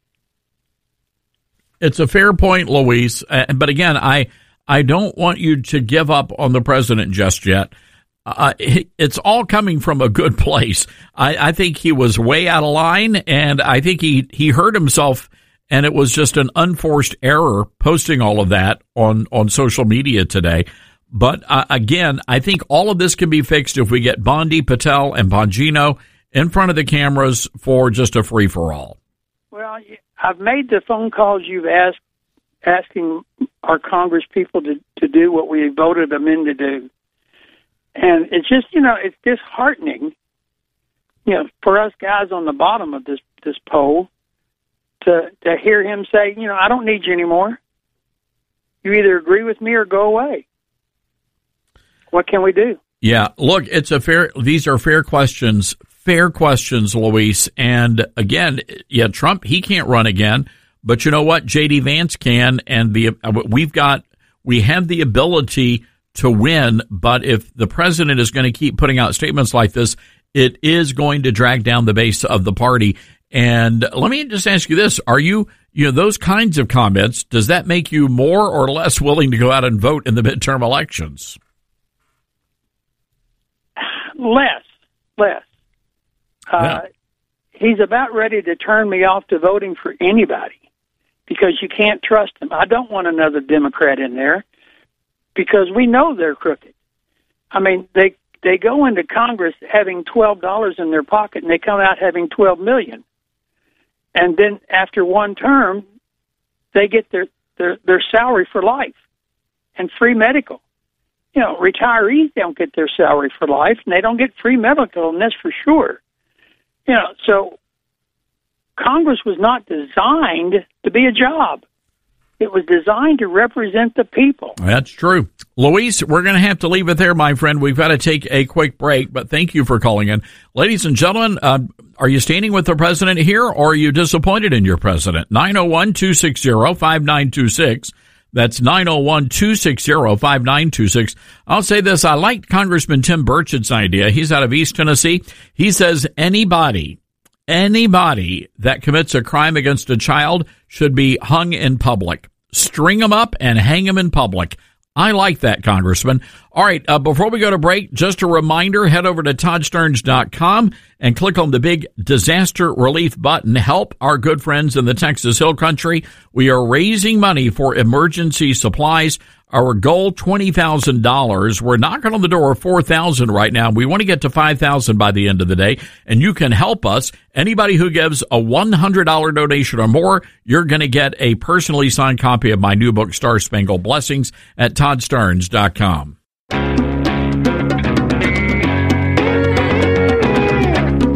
It's a fair point, Luis. Uh, but again, I I don't want you to give up on the president just yet. Uh, it's all coming from a good place. I, I think he was way out of line, and I think he, he hurt himself, and it was just an unforced error posting all of that on, on social media today. But uh, again, I think all of this can be fixed if we get Bondi, Patel, and Bongino in front of the cameras for just a free-for-all. Well, I've made the phone calls you've asked, asking our Congress people to, to do what we voted them in to do. And it's just, you know, it's disheartening, you know, for us guys on the bottom of this, this poll to, to hear him say, you know, I don't need you anymore. You either agree with me or go away. What can we do? Yeah, look, it's a fair, these are fair questions, fair questions, Luis. And again, yeah, Trump, he can't run again, but you know what? J D Vance can. And the, we've got, we have the ability to win. But if the president is going to keep putting out statements like this, it is going to drag down the base of the party. And let me just ask you this. Are you, you know, those kinds of comments, does that make you more or less willing to go out and vote in the midterm elections? Less, less. Uh, yeah. He's about ready to turn me off to voting for anybody because you can't trust him. I don't want another Democrat in there because we know they're crooked. I mean, they they go into Congress having twelve dollars in their pocket and they come out having twelve million dollars. And then after one term, they get their, their, their salary for life and free medical. You know, retirees don't get their salary for life, and they don't get free medical, and that's for sure. You know, so Congress was not designed to be a job. It was designed to represent the people. That's true. Luis, we're going to have to leave it there, my friend. We've got to take a quick break, but thank you for calling in. Ladies and gentlemen, uh, are you standing with the president here, or are you disappointed in your president? nine oh one, two six zero, five nine two six. That's nine oh one, two six zero, five nine two six. I'll say this. I liked Congressman Tim Burchett's idea. He's out of East Tennessee. He says anybody, anybody that commits a crime against a child should be hung in public. String them up and hang them in public. I like that, Congressman. All right, uh, before we go to break, just a reminder, head over to Todd Stearns dot com and click on the big disaster relief button. Help our good friends in the Texas Hill Country. We are raising money for emergency supplies. Our goal, twenty thousand dollars. We're knocking on the door of four thousand dollars right now. We want to get to five thousand dollars by the end of the day, and you can help us. Anybody who gives a one hundred dollars donation or more, you're going to get a personally signed copy of my new book, Star Spangled Blessings, at Todd Stearns dot com.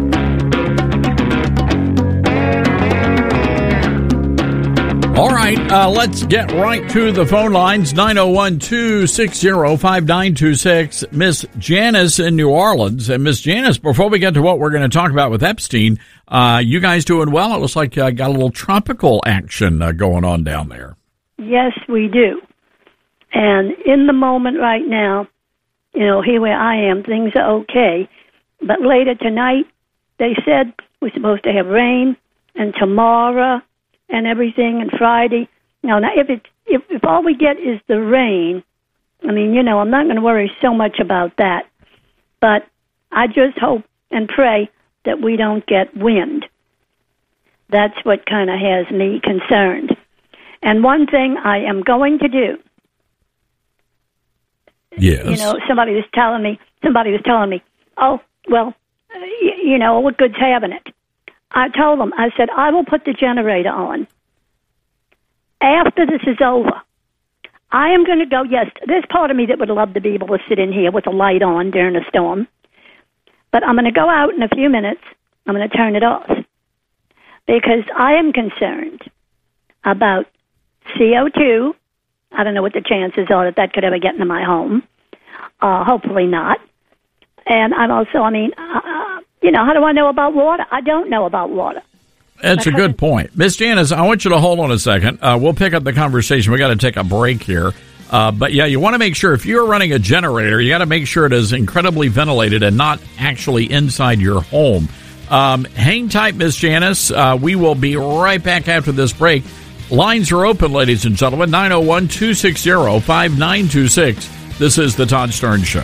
All right. uh, let's get right to the phone lines. nine oh one, two six zero, five nine two six. Miss Janice in New Orleans. And Miss Janice, before we get to what we're going to talk about with Epstein, uh, you guys doing well? It looks like you uh, got a little tropical action uh, going on down there. Yes, we do. And in the moment right now, you know, here where I am, things are okay. But later tonight, they said we're supposed to have rain, and tomorrow and everything, and Friday. Now, now if it's if, if all we get is the rain, I mean, you know, I'm not going to worry so much about that. But I just hope and pray that we don't get wind. That's what kind of has me concerned. And one thing I am going to do. Yes. You know, somebody was telling me, somebody was telling me, oh, well, uh, y- you know, what good's having it? I told them, I said, I will put the generator on. After this is over, I am going to go, yes, there's part of me that would love to be able to sit in here with the light on during a storm. But I'm going to go out in a few minutes. I'm going to turn it off. Because I am concerned about C O two. I don't know what the chances are that that could ever get into my home. Uh, hopefully not. And I'm also, I mean, uh, you know, how do I know about water? I don't know about water. That's a good point. Miss Janice, I want you to hold on a second. Uh, we'll pick up the conversation. We got to take a break here. Uh, but, yeah, you want to make sure if you're running a generator, you got to make sure it is incredibly ventilated and not actually inside your home. Um, hang tight, Miss Janice. Uh, we will be right back after this break. Lines are open, ladies and gentlemen, nine oh one, two six zero, five nine two six. This is The Todd Stern Show.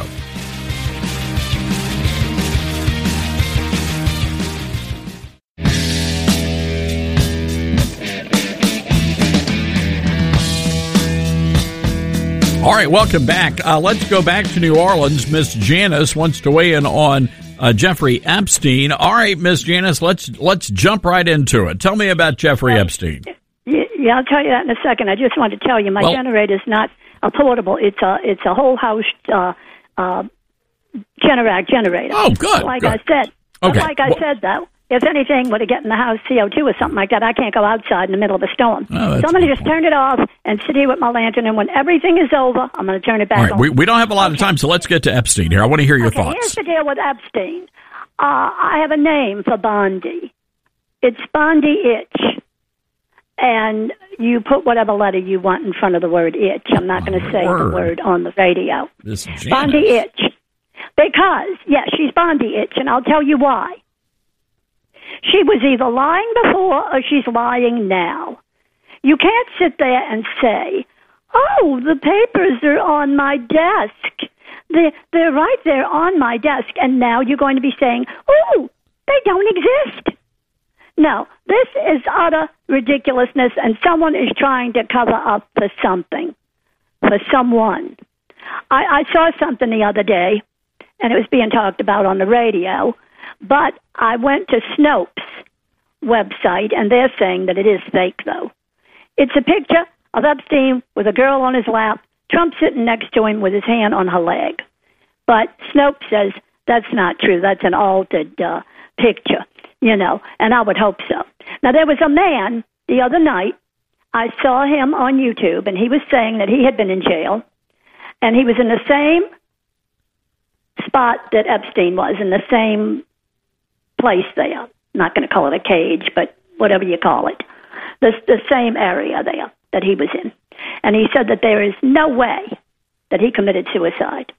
All right, welcome back. Uh, let's go back to New Orleans. Miss Janice wants to weigh in on uh, Jeffrey Epstein. All right, Miss Janice, let's let's jump right into it. Tell me about Jeffrey Right. Epstein. Yeah, I'll tell you that in a second. I just wanted to tell you my Well- generator is not a portable. It's a it's a whole house uh, uh, Generac generator. Oh, good, Like good. I said. But Okay. like I Well- said, though, if anything were to get in the house, C O two or something like that, I can't go outside in the middle of a storm. Oh, so that's I'm going to just turn it off and sit here with my lantern, and when everything is over, I'm going to turn it back All right, on. we, we don't have a lot of time, so let's get to Epstein here. I want to hear your Okay, thoughts. here's the deal with Epstein. Uh, I have a name for Bondi. It's Bondi Itch. And you put whatever letter you want in front of the word itch. I'm not going to say word. the word on the radio. Miss Janice. Bondi Itch. Because, yes, she's Bondi Itch, and I'll tell you why. She was either lying before or she's lying now. You can't sit there and say, oh, the papers are on my desk. They're, they're right there on my desk, and now you're going to be saying, oh, they don't exist. No, this is utter ridiculousness, and someone is trying to cover up for something, for someone. I, I saw something the other day, and it was being talked about on the radio, but I went to Snopes' website, and they're saying that it is fake, though. It's a picture of Epstein with a girl on his lap, Trump sitting next to him with his hand on her leg. But Snopes says that's not true. That's an altered uh, picture. You know, and I would hope so. Now, there was a man the other night, I saw him on YouTube, and he was saying that he had been in jail, and he was in the same spot that Epstein was, in the same place there. I'm not going to call it a cage, but whatever you call it. The, the same area there that he was in. And he said that there is no way that he committed suicide.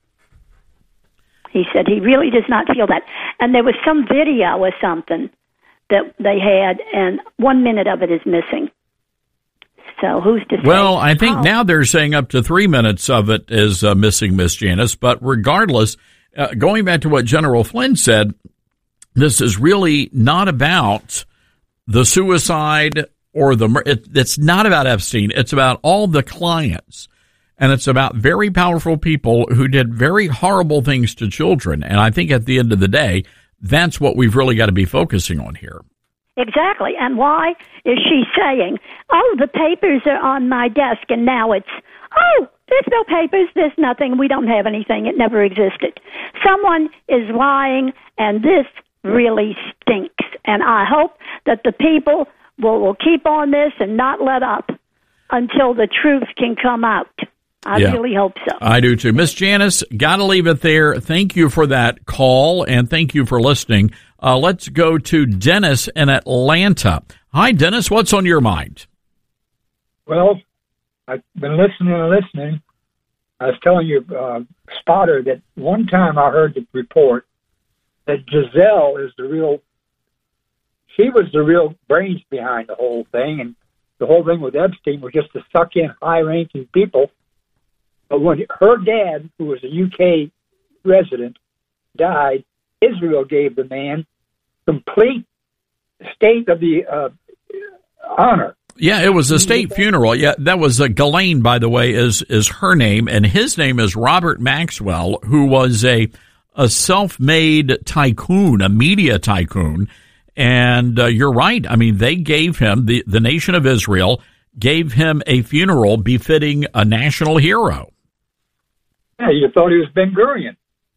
He said he really does not feel that. And there was some video or something that they had, and one minute of it is missing. So who's to say? Well, I think Oh. now they're saying up to three minutes of it is uh, missing, Miss Janice. But regardless, uh, going back to what General Flynn said, this is really not about the suicide or the mur- it, it's not about Epstein. It's about all the clients. And it's about very powerful people who did very horrible things to children. And I think at the end of the day, that's what we've really got to be focusing on here. Exactly. And why is she saying, oh, the papers are on my desk, and now it's, oh, there's no papers, there's nothing, we don't have anything, it never existed. Someone is lying, and this really stinks. And I hope that the people will, will keep on this and not let up. until the truth can come out. I Yeah. really hope so. I do too. Miss Janice, got to leave it there. Thank you for that call, and thank you for listening. Uh, let's go to Dennis in Atlanta. Hi, Dennis. What's on your mind? Well, I've been listening and listening. I was telling you, uh, Spotter, that one time I heard the report that Giselle is the real, she was the real brains behind the whole thing, and the whole thing with Epstein was just to suck in high-ranking people. But when her dad, who was a U K resident, died, Israel gave the man complete state of the uh, honor. Yeah, it was a state funeral. Yeah, that was uh, Ghislaine, by the way, is is her name, and his name is Robert Maxwell, who was a a self-made tycoon, a media tycoon. And uh, you're right. I mean, they gave him, the, the nation of Israel gave him a funeral befitting a national hero. Yeah, you thought he was Ben Gurion.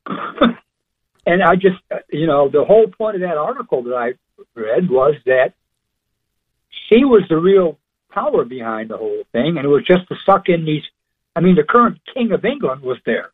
And I just, uh, you know, the whole point of that article that I read was that she was the real power behind the whole thing, and it was just to suck in these. I mean, the current King of England was there.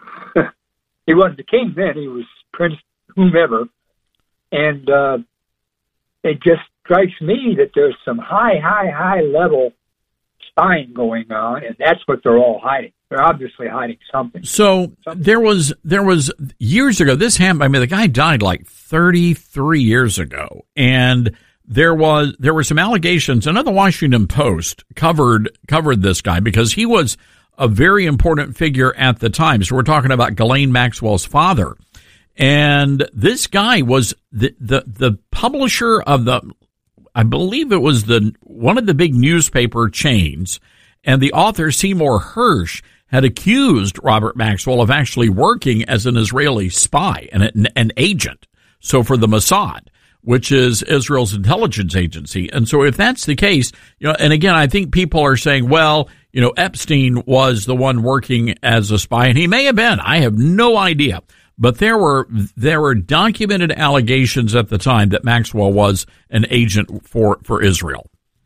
He wasn't the king then; he was Prince whomever. And uh, it just strikes me that there's some high, high, high level spying going on, and that's what they're all hiding. They're obviously hiding something. So there was there was years ago. This happened. I mean, the guy died like thirty-three years ago, and there was there were some allegations. Another Washington Post covered covered this guy because he was a very important figure at the time. So we're talking about Ghislaine Maxwell's father, and this guy was the the the publisher of the, I believe it was the one of the big newspaper chains, and the author Seymour Hersh had accused Robert Maxwell of actually working as an Israeli spy and an, an agent. So for the Mossad, which is Israel's intelligence agency. And so if that's the case, you know, and again, I think people are saying, well, you know, Epstein was the one working as a spy, and he may have been. I have no idea. But there were there were documented allegations at the time that Maxwell was an agent for, for Israel.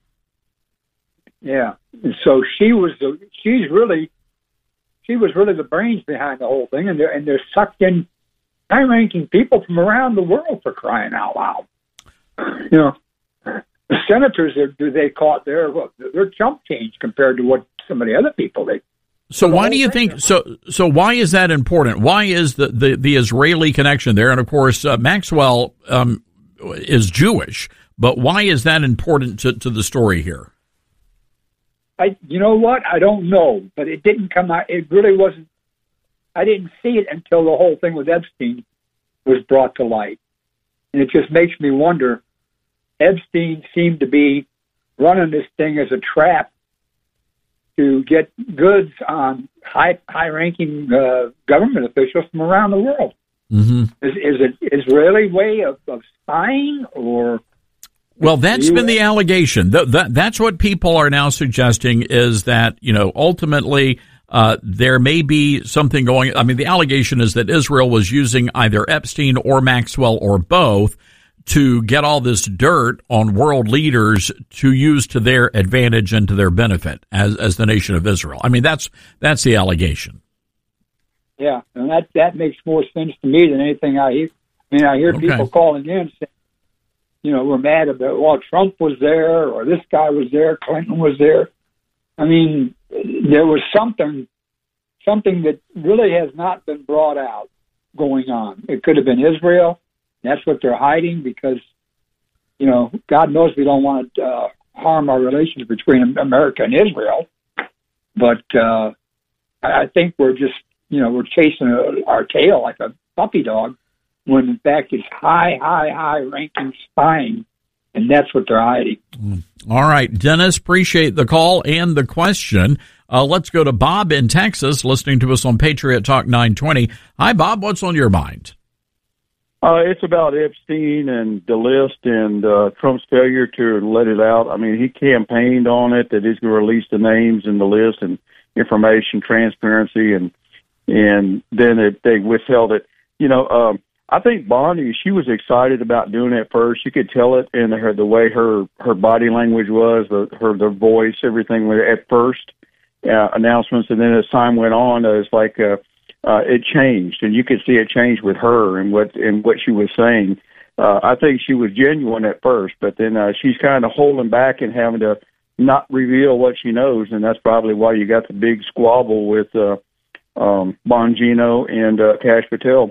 Yeah. So she was the, she's really, she was really the brains behind the whole thing, and they're, and they're sucked in high-ranking people from around the world, for crying out loud. You know, the senators that they caught there, well, they're chump change compared to what some of the other people they. So why do you think so? So why is that important? Why is the the, the Israeli connection there? And of course, uh, Maxwell um, is Jewish, but why is that important to, to the story here? I, you know what? I don't know, but it didn't come out. It really wasn't. I didn't see it until the whole thing with Epstein was brought to light. And it just makes me wonder, Epstein seemed to be running this thing as a trap to get goods on high, high-ranking uh, government officials from around the world. Mm-hmm. Is, is it an Israeli way of, of spying, or... Well, that's been the allegation. That, that, that's what people are now suggesting, is that, you know, ultimately... Uh, there may be something going. I mean, the allegation is that Israel was using either Epstein or Maxwell or both to get all this dirt on world leaders to use to their advantage and to their benefit as as the nation of Israel. I mean, that's that's the allegation. Yeah, and that that makes more sense to me than anything I hear. I mean, I hear Okay. people calling in saying, you know, we're mad about, well, Trump was there, or this guy was there, Clinton was there. I mean, there was something, something that really has not been brought out going on. It could have been Israel. That's what they're hiding because, you know, God knows we don't want to uh, harm our relations between America and Israel. But uh, I think we're just, you know, we're chasing a, our tail like a puppy dog when, in fact, it's high, high, high-ranking spying, and that's what they're hiding. All right, Dennis, appreciate the call and the question. Uh, let's go to Bob in Texas, listening to us on Patriot Talk nine twenty. Hi, Bob. What's on your mind? Uh, it's about Epstein and the list and uh, Trump's failure to let it out. I mean, he campaigned on it that he's going to release the names and the list and information transparency, and and then it, they withheld it. You know, um, I think Bonnie, she was excited about doing it at first. You could tell it in her the way her her body language was, the, her the voice, everything at first uh, announcements, and then as time went on, uh, it's like uh, uh, it changed, and you could see it change with her and what and what she was saying. Uh, I think she was genuine at first, but then uh, she's kind of holding back and having to not reveal what she knows, and that's probably why you got the big squabble with uh, um, Bongino and uh, Kash Patel.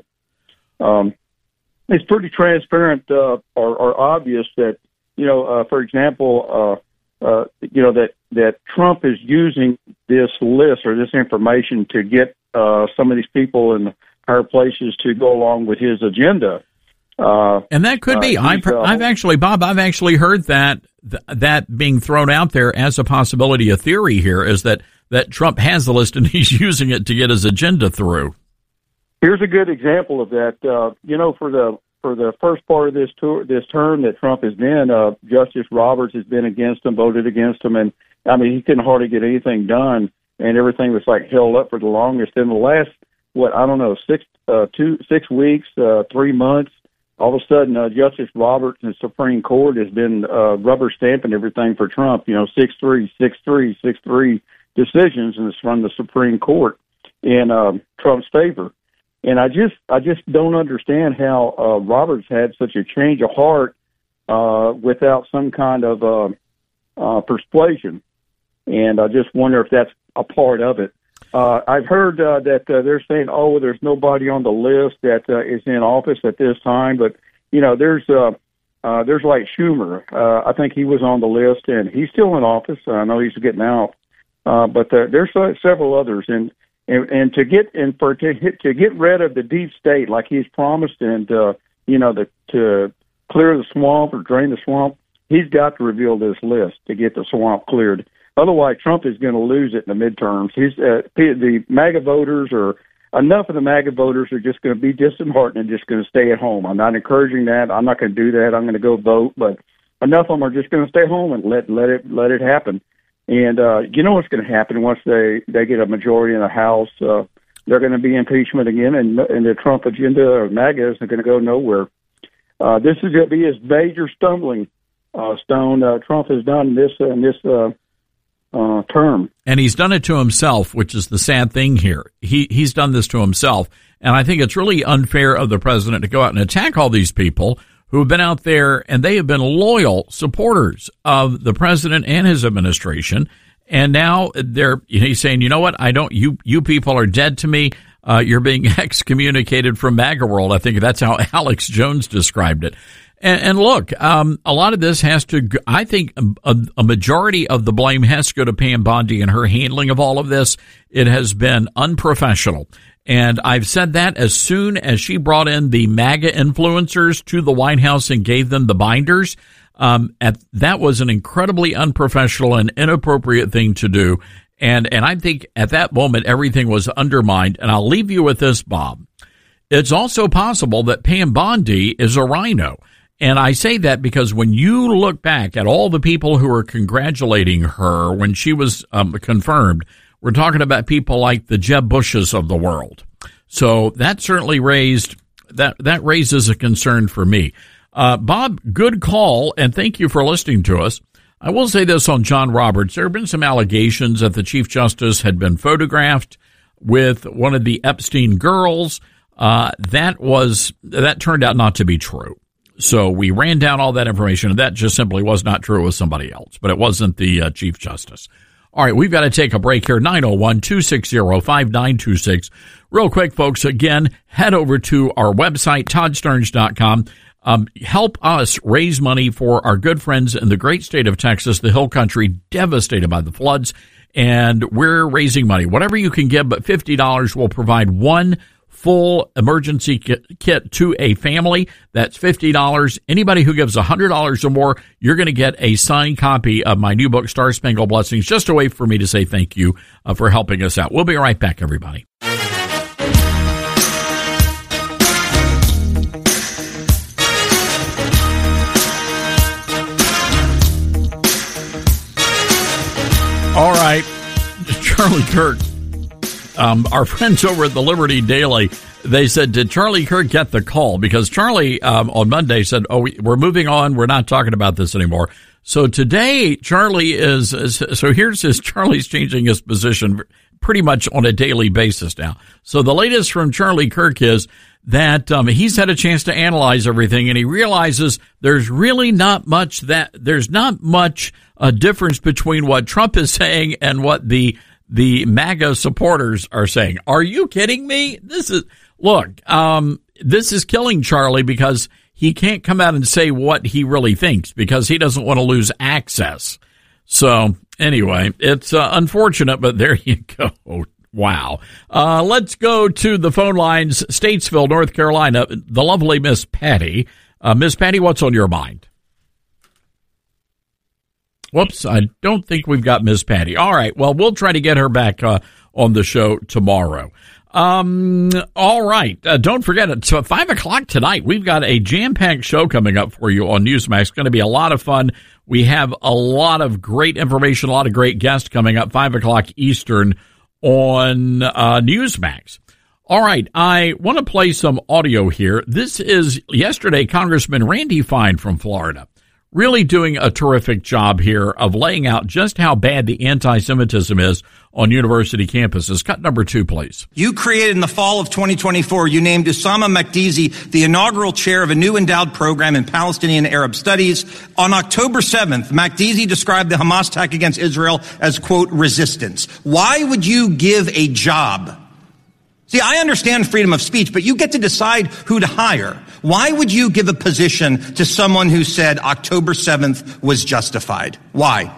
Um, it's pretty transparent uh, or, or obvious that, you know, uh, for example, uh, uh, you know, that, that Trump is using this list or this information to get uh, some of these people in higher places to go along with his agenda. Uh, and that could be. uh, I've, uh, I've actually, Bob, I've actually heard that th- that being thrown out there as a possibility, a theory here is that, that Trump has the list and he's using it to get his agenda through. Here's a good example of that. Uh, you know, for the for the first part of this tour, this term that Trump has been, uh, Justice Roberts has been against him, voted against him, and I mean he couldn't hardly get anything done, and everything was like held up for the longest. In the last, what I don't know, six uh, two six weeks, uh, three months, all of a sudden, uh, Justice Roberts and the Supreme Court has been uh, rubber stamping everything for Trump. You know, six three, six three, six three decisions, and it's from the Supreme Court in uh, Trump's favor. And I just, I just don't understand how uh, Roberts had such a change of heart uh, without some kind of uh, uh, persuasion. And I just wonder if that's a part of it. Uh, I've heard uh, that uh, they're saying, "Oh, there's nobody on the list that uh, is in office at this time." But you know, there's uh, uh, there's like Schumer. Uh, I think he was on the list, and he's still in office. I know he's getting out, uh, but there, there's uh, several others. And And, and to get and for to hit, to get rid of the deep state like he's promised, and uh, you know, the, to clear the swamp or drain the swamp, he's got to reveal this list to get the swamp cleared. Otherwise, Trump is going to lose it in the midterms. He's uh, the MAGA voters, or enough of the MAGA voters, are just going to be disheartened and just going to stay at home. I'm not encouraging that. I'm not going to do that. I'm going to go vote, but enough of them are just going to stay home and let let it let it happen. And uh, you know what's going to happen once they, they get a majority in the House? Uh, they're going to be impeachment again, and, and the Trump agenda or MAGA is going to go nowhere. Uh, this is going to be his major stumbling uh, stone uh, Trump has done in this, uh, in this uh, uh, term. And he's done it to himself, which is the sad thing here. He He's done this to himself. And I think it's really unfair of the president to go out and attack all these people who have been out there, and they have been loyal supporters of the president and his administration. And now they're, he's saying, you know what? I don't, you, you people are dead to me. Uh, you're being excommunicated from MAGA world. I think that's how Alex Jones described it. And, and look, um, a lot of this has to, I think a, a majority of the blame has to go to Pam Bondi and her handling of all of this. It has been unprofessional. And I've said that as soon as she brought in the MAGA influencers to the White House and gave them the binders, um, at, that was an incredibly unprofessional and inappropriate thing to do. And, and I think at that moment, everything was undermined. And I'll leave you with this, Bob. It's also possible that Pam Bondi is a rhino. And I say that because when you look back at all the people who were congratulating her when she was um, confirmed, we're talking about people like the Jeb Bushes of the world. So that certainly raised, that, that raises a concern for me. Uh, Bob, good call, and thank you for listening to us. I will say this on John Roberts. There have been some allegations that the Chief Justice had been photographed with one of the Epstein girls. Uh, that was, that turned out not to be true. So we ran down all that information, and that just simply was not true with somebody else, but it wasn't the uh, Chief Justice. All right, we've got to take a break here. nine oh one, two six zero, five nine two six. Real quick, folks, again, head over to our website, todd stearns dot com. Um, help us raise money for our good friends in the great state of Texas, the Hill Country, devastated by the floods. And we're raising money. Whatever you can give, but fifty dollars will provide one full emergency kit to a family. That's fifty dollars. Anybody who gives one hundred dollars or more, you're going to get a signed copy of my new book, Star Spangled Blessings. Just a way for me to say thank you uh, for helping us out. We'll be right back, everybody. All right, Charlie Kirk. Um, our friends over at the Liberty Daily, They said, did Charlie Kirk get the call? Because Charlie um, on Monday said, oh, we, we're moving on. We're not talking about this anymore. So today, Charlie is, is, so here's his, Charlie's changing his position pretty much on a daily basis now. So the latest from Charlie Kirk is that um, he's had a chance to analyze everything, and he realizes there's really not much that, there's not much a difference between what Trump is saying and what the the MAGA supporters are saying. Are you kidding me? This is, look, um, this is killing Charlie because he can't come out and say what he really thinks because he doesn't want to lose access. So anyway, it's uh, unfortunate, but there you go. Wow. Uh, let's go to the phone lines, Statesville, North Carolina, the lovely Miss Patty. Uh, Miss Patty, what's on your mind? Whoops, I don't think we've got Miss Patty. All right, well, we'll try to get her back uh, on the show tomorrow. Um, all right, uh, don't forget, it's uh, five o'clock tonight. We've got a jam-packed show coming up for you on Newsmax. It's going to be a lot of fun. We have a lot of great information, a lot of great guests coming up, five o'clock Eastern on uh, Newsmax. All right, I want to play some audio here. This is yesterday, Congressman Randy Fine from Florida. Really doing a terrific job here of laying out just how bad the anti-Semitism is on university campuses. Cut number two, please. You created in the fall of twenty twenty-four, you named Usama Makdizi the inaugural chair of a new endowed program in Palestinian Arab studies. On October seventh, Makdizi described the Hamas attack against Israel as, quote, resistance. Why would you give a job? See, I understand freedom of speech, but you get to decide who to hire. Why would you give a position to someone who said October seventh was justified? Why?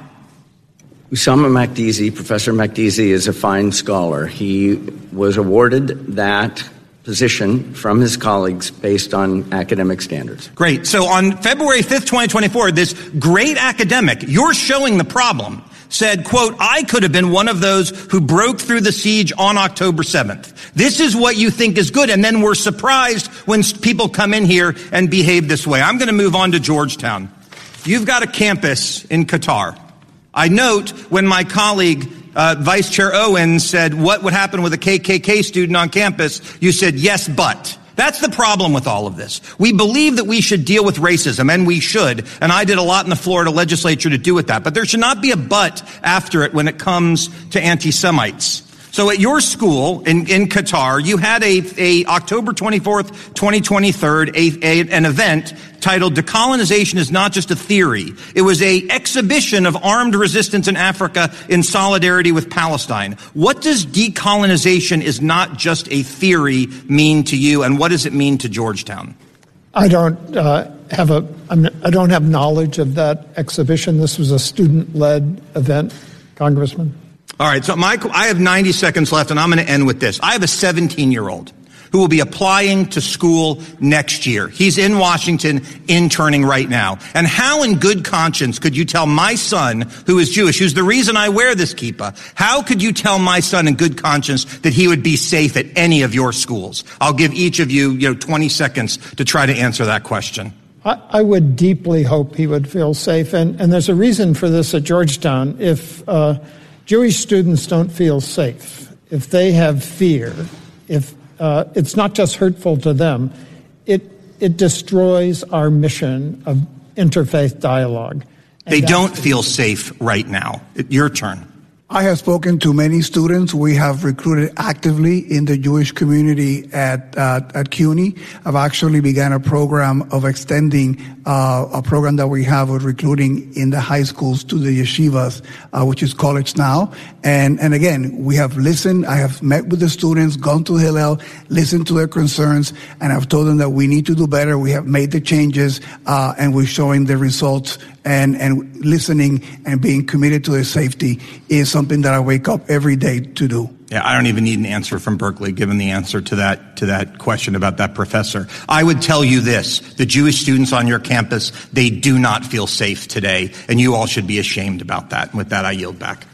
Usama Makdizi, Professor Makdizi, is a fine scholar. He was awarded that position from his colleagues based on academic standards. Great. So on February fifth, twenty twenty-four, this great academic, you're showing the problem, said, quote, I could have been one of those who broke through the siege on October seventh. This is what you think is good. And then we're surprised when people come in here and behave this way. I'm going to move on to Georgetown. You've got a campus in Qatar. I note when my colleague, uh, Vice Chair Owen, said, what would happen with a K K K student on campus? You said, yes, but. That's the problem with all of this. We believe that we should deal with racism, and we should. And I did a lot in the Florida legislature to do with that. But there should not be a but after it when it comes to anti-Semites. So at your school in, in Qatar, you had a, a October twenty-fourth, twenty twenty-three, a, a, an event titled Decolonization is Not Just a Theory. It was a exhibition of armed resistance in Africa in solidarity with Palestine. What does decolonization is not just a theory mean to you, and what does it mean to Georgetown? I don't uh, have a, I'm, I don't have knowledge of that exhibition. This was a student-led event, Congressman. All right, so Mike, I have ninety seconds left, and I'm going to end with this. I have a seventeen-year-old who will be applying to school next year. He's in Washington interning right now. And how in good conscience could you tell my son, who is Jewish, who's the reason I wear this kippah, how could you tell my son in good conscience that he would be safe at any of your schools? I'll give each of you, you know, twenty seconds to try to answer that question. I, I would deeply hope he would feel safe. And, and there's a reason for this at Georgetown. If uh, Jewish students don't feel safe, if they have fear, if uh, it's not just hurtful to them, it it destroys our mission of interfaith dialogue. And they don't feel safe right now. Your turn. I have spoken to many students. We have recruited actively in the Jewish community at uh, at CUNY. I've actually began a program of extending uh, a program that we have of recruiting in the high schools to the yeshivas, uh, which is College Now. And and again, we have listened. I have met with the students, gone to Hillel, listened to their concerns, and I've told them that we need to do better. We have made the changes, uh, and we're showing the results. And, and listening and being committed to their safety is something that I wake up every day to do. Yeah, I don't even need an answer from Berkeley, given the answer to that to that question about that professor. I would tell you this, the Jewish students on your campus, they do not feel safe today, and you all should be ashamed about that. And with that, I yield back.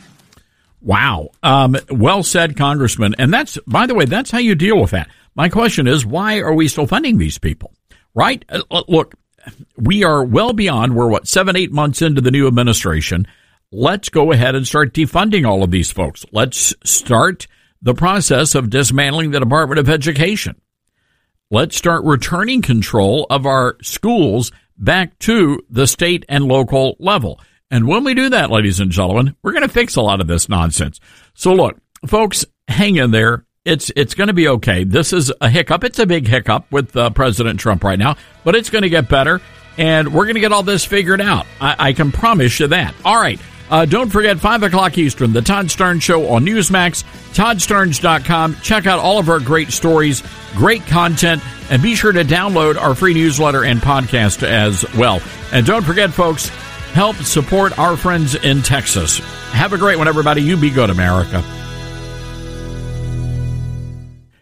Wow. Um, well said, Congressman. And that's, by the way, that's how you deal with that. My question is, why are we still funding these people? Right? Uh, look. We are well beyond, we're what, seven, eight months into the new administration. Let's go ahead and start defunding all of these folks. Let's start the process of dismantling the Department of Education. Let's start returning control of our schools back to the state and local level. And when we do that, ladies and gentlemen, we're going to fix a lot of this nonsense. So look, folks, hang in there. It's it's going to be okay. This is a hiccup. It's a big hiccup with uh, President Trump right now, but it's going to get better, and we're going to get all this figured out. I, I can promise you that. All right. Uh, don't forget, five o'clock Eastern, the Todd Starnes Show on Newsmax, todd starnes dot com. Check out all of our great stories, great content, and be sure to download our free newsletter and podcast as well. And don't forget, folks, help support our friends in Texas. Have a great one, everybody. You be good, America.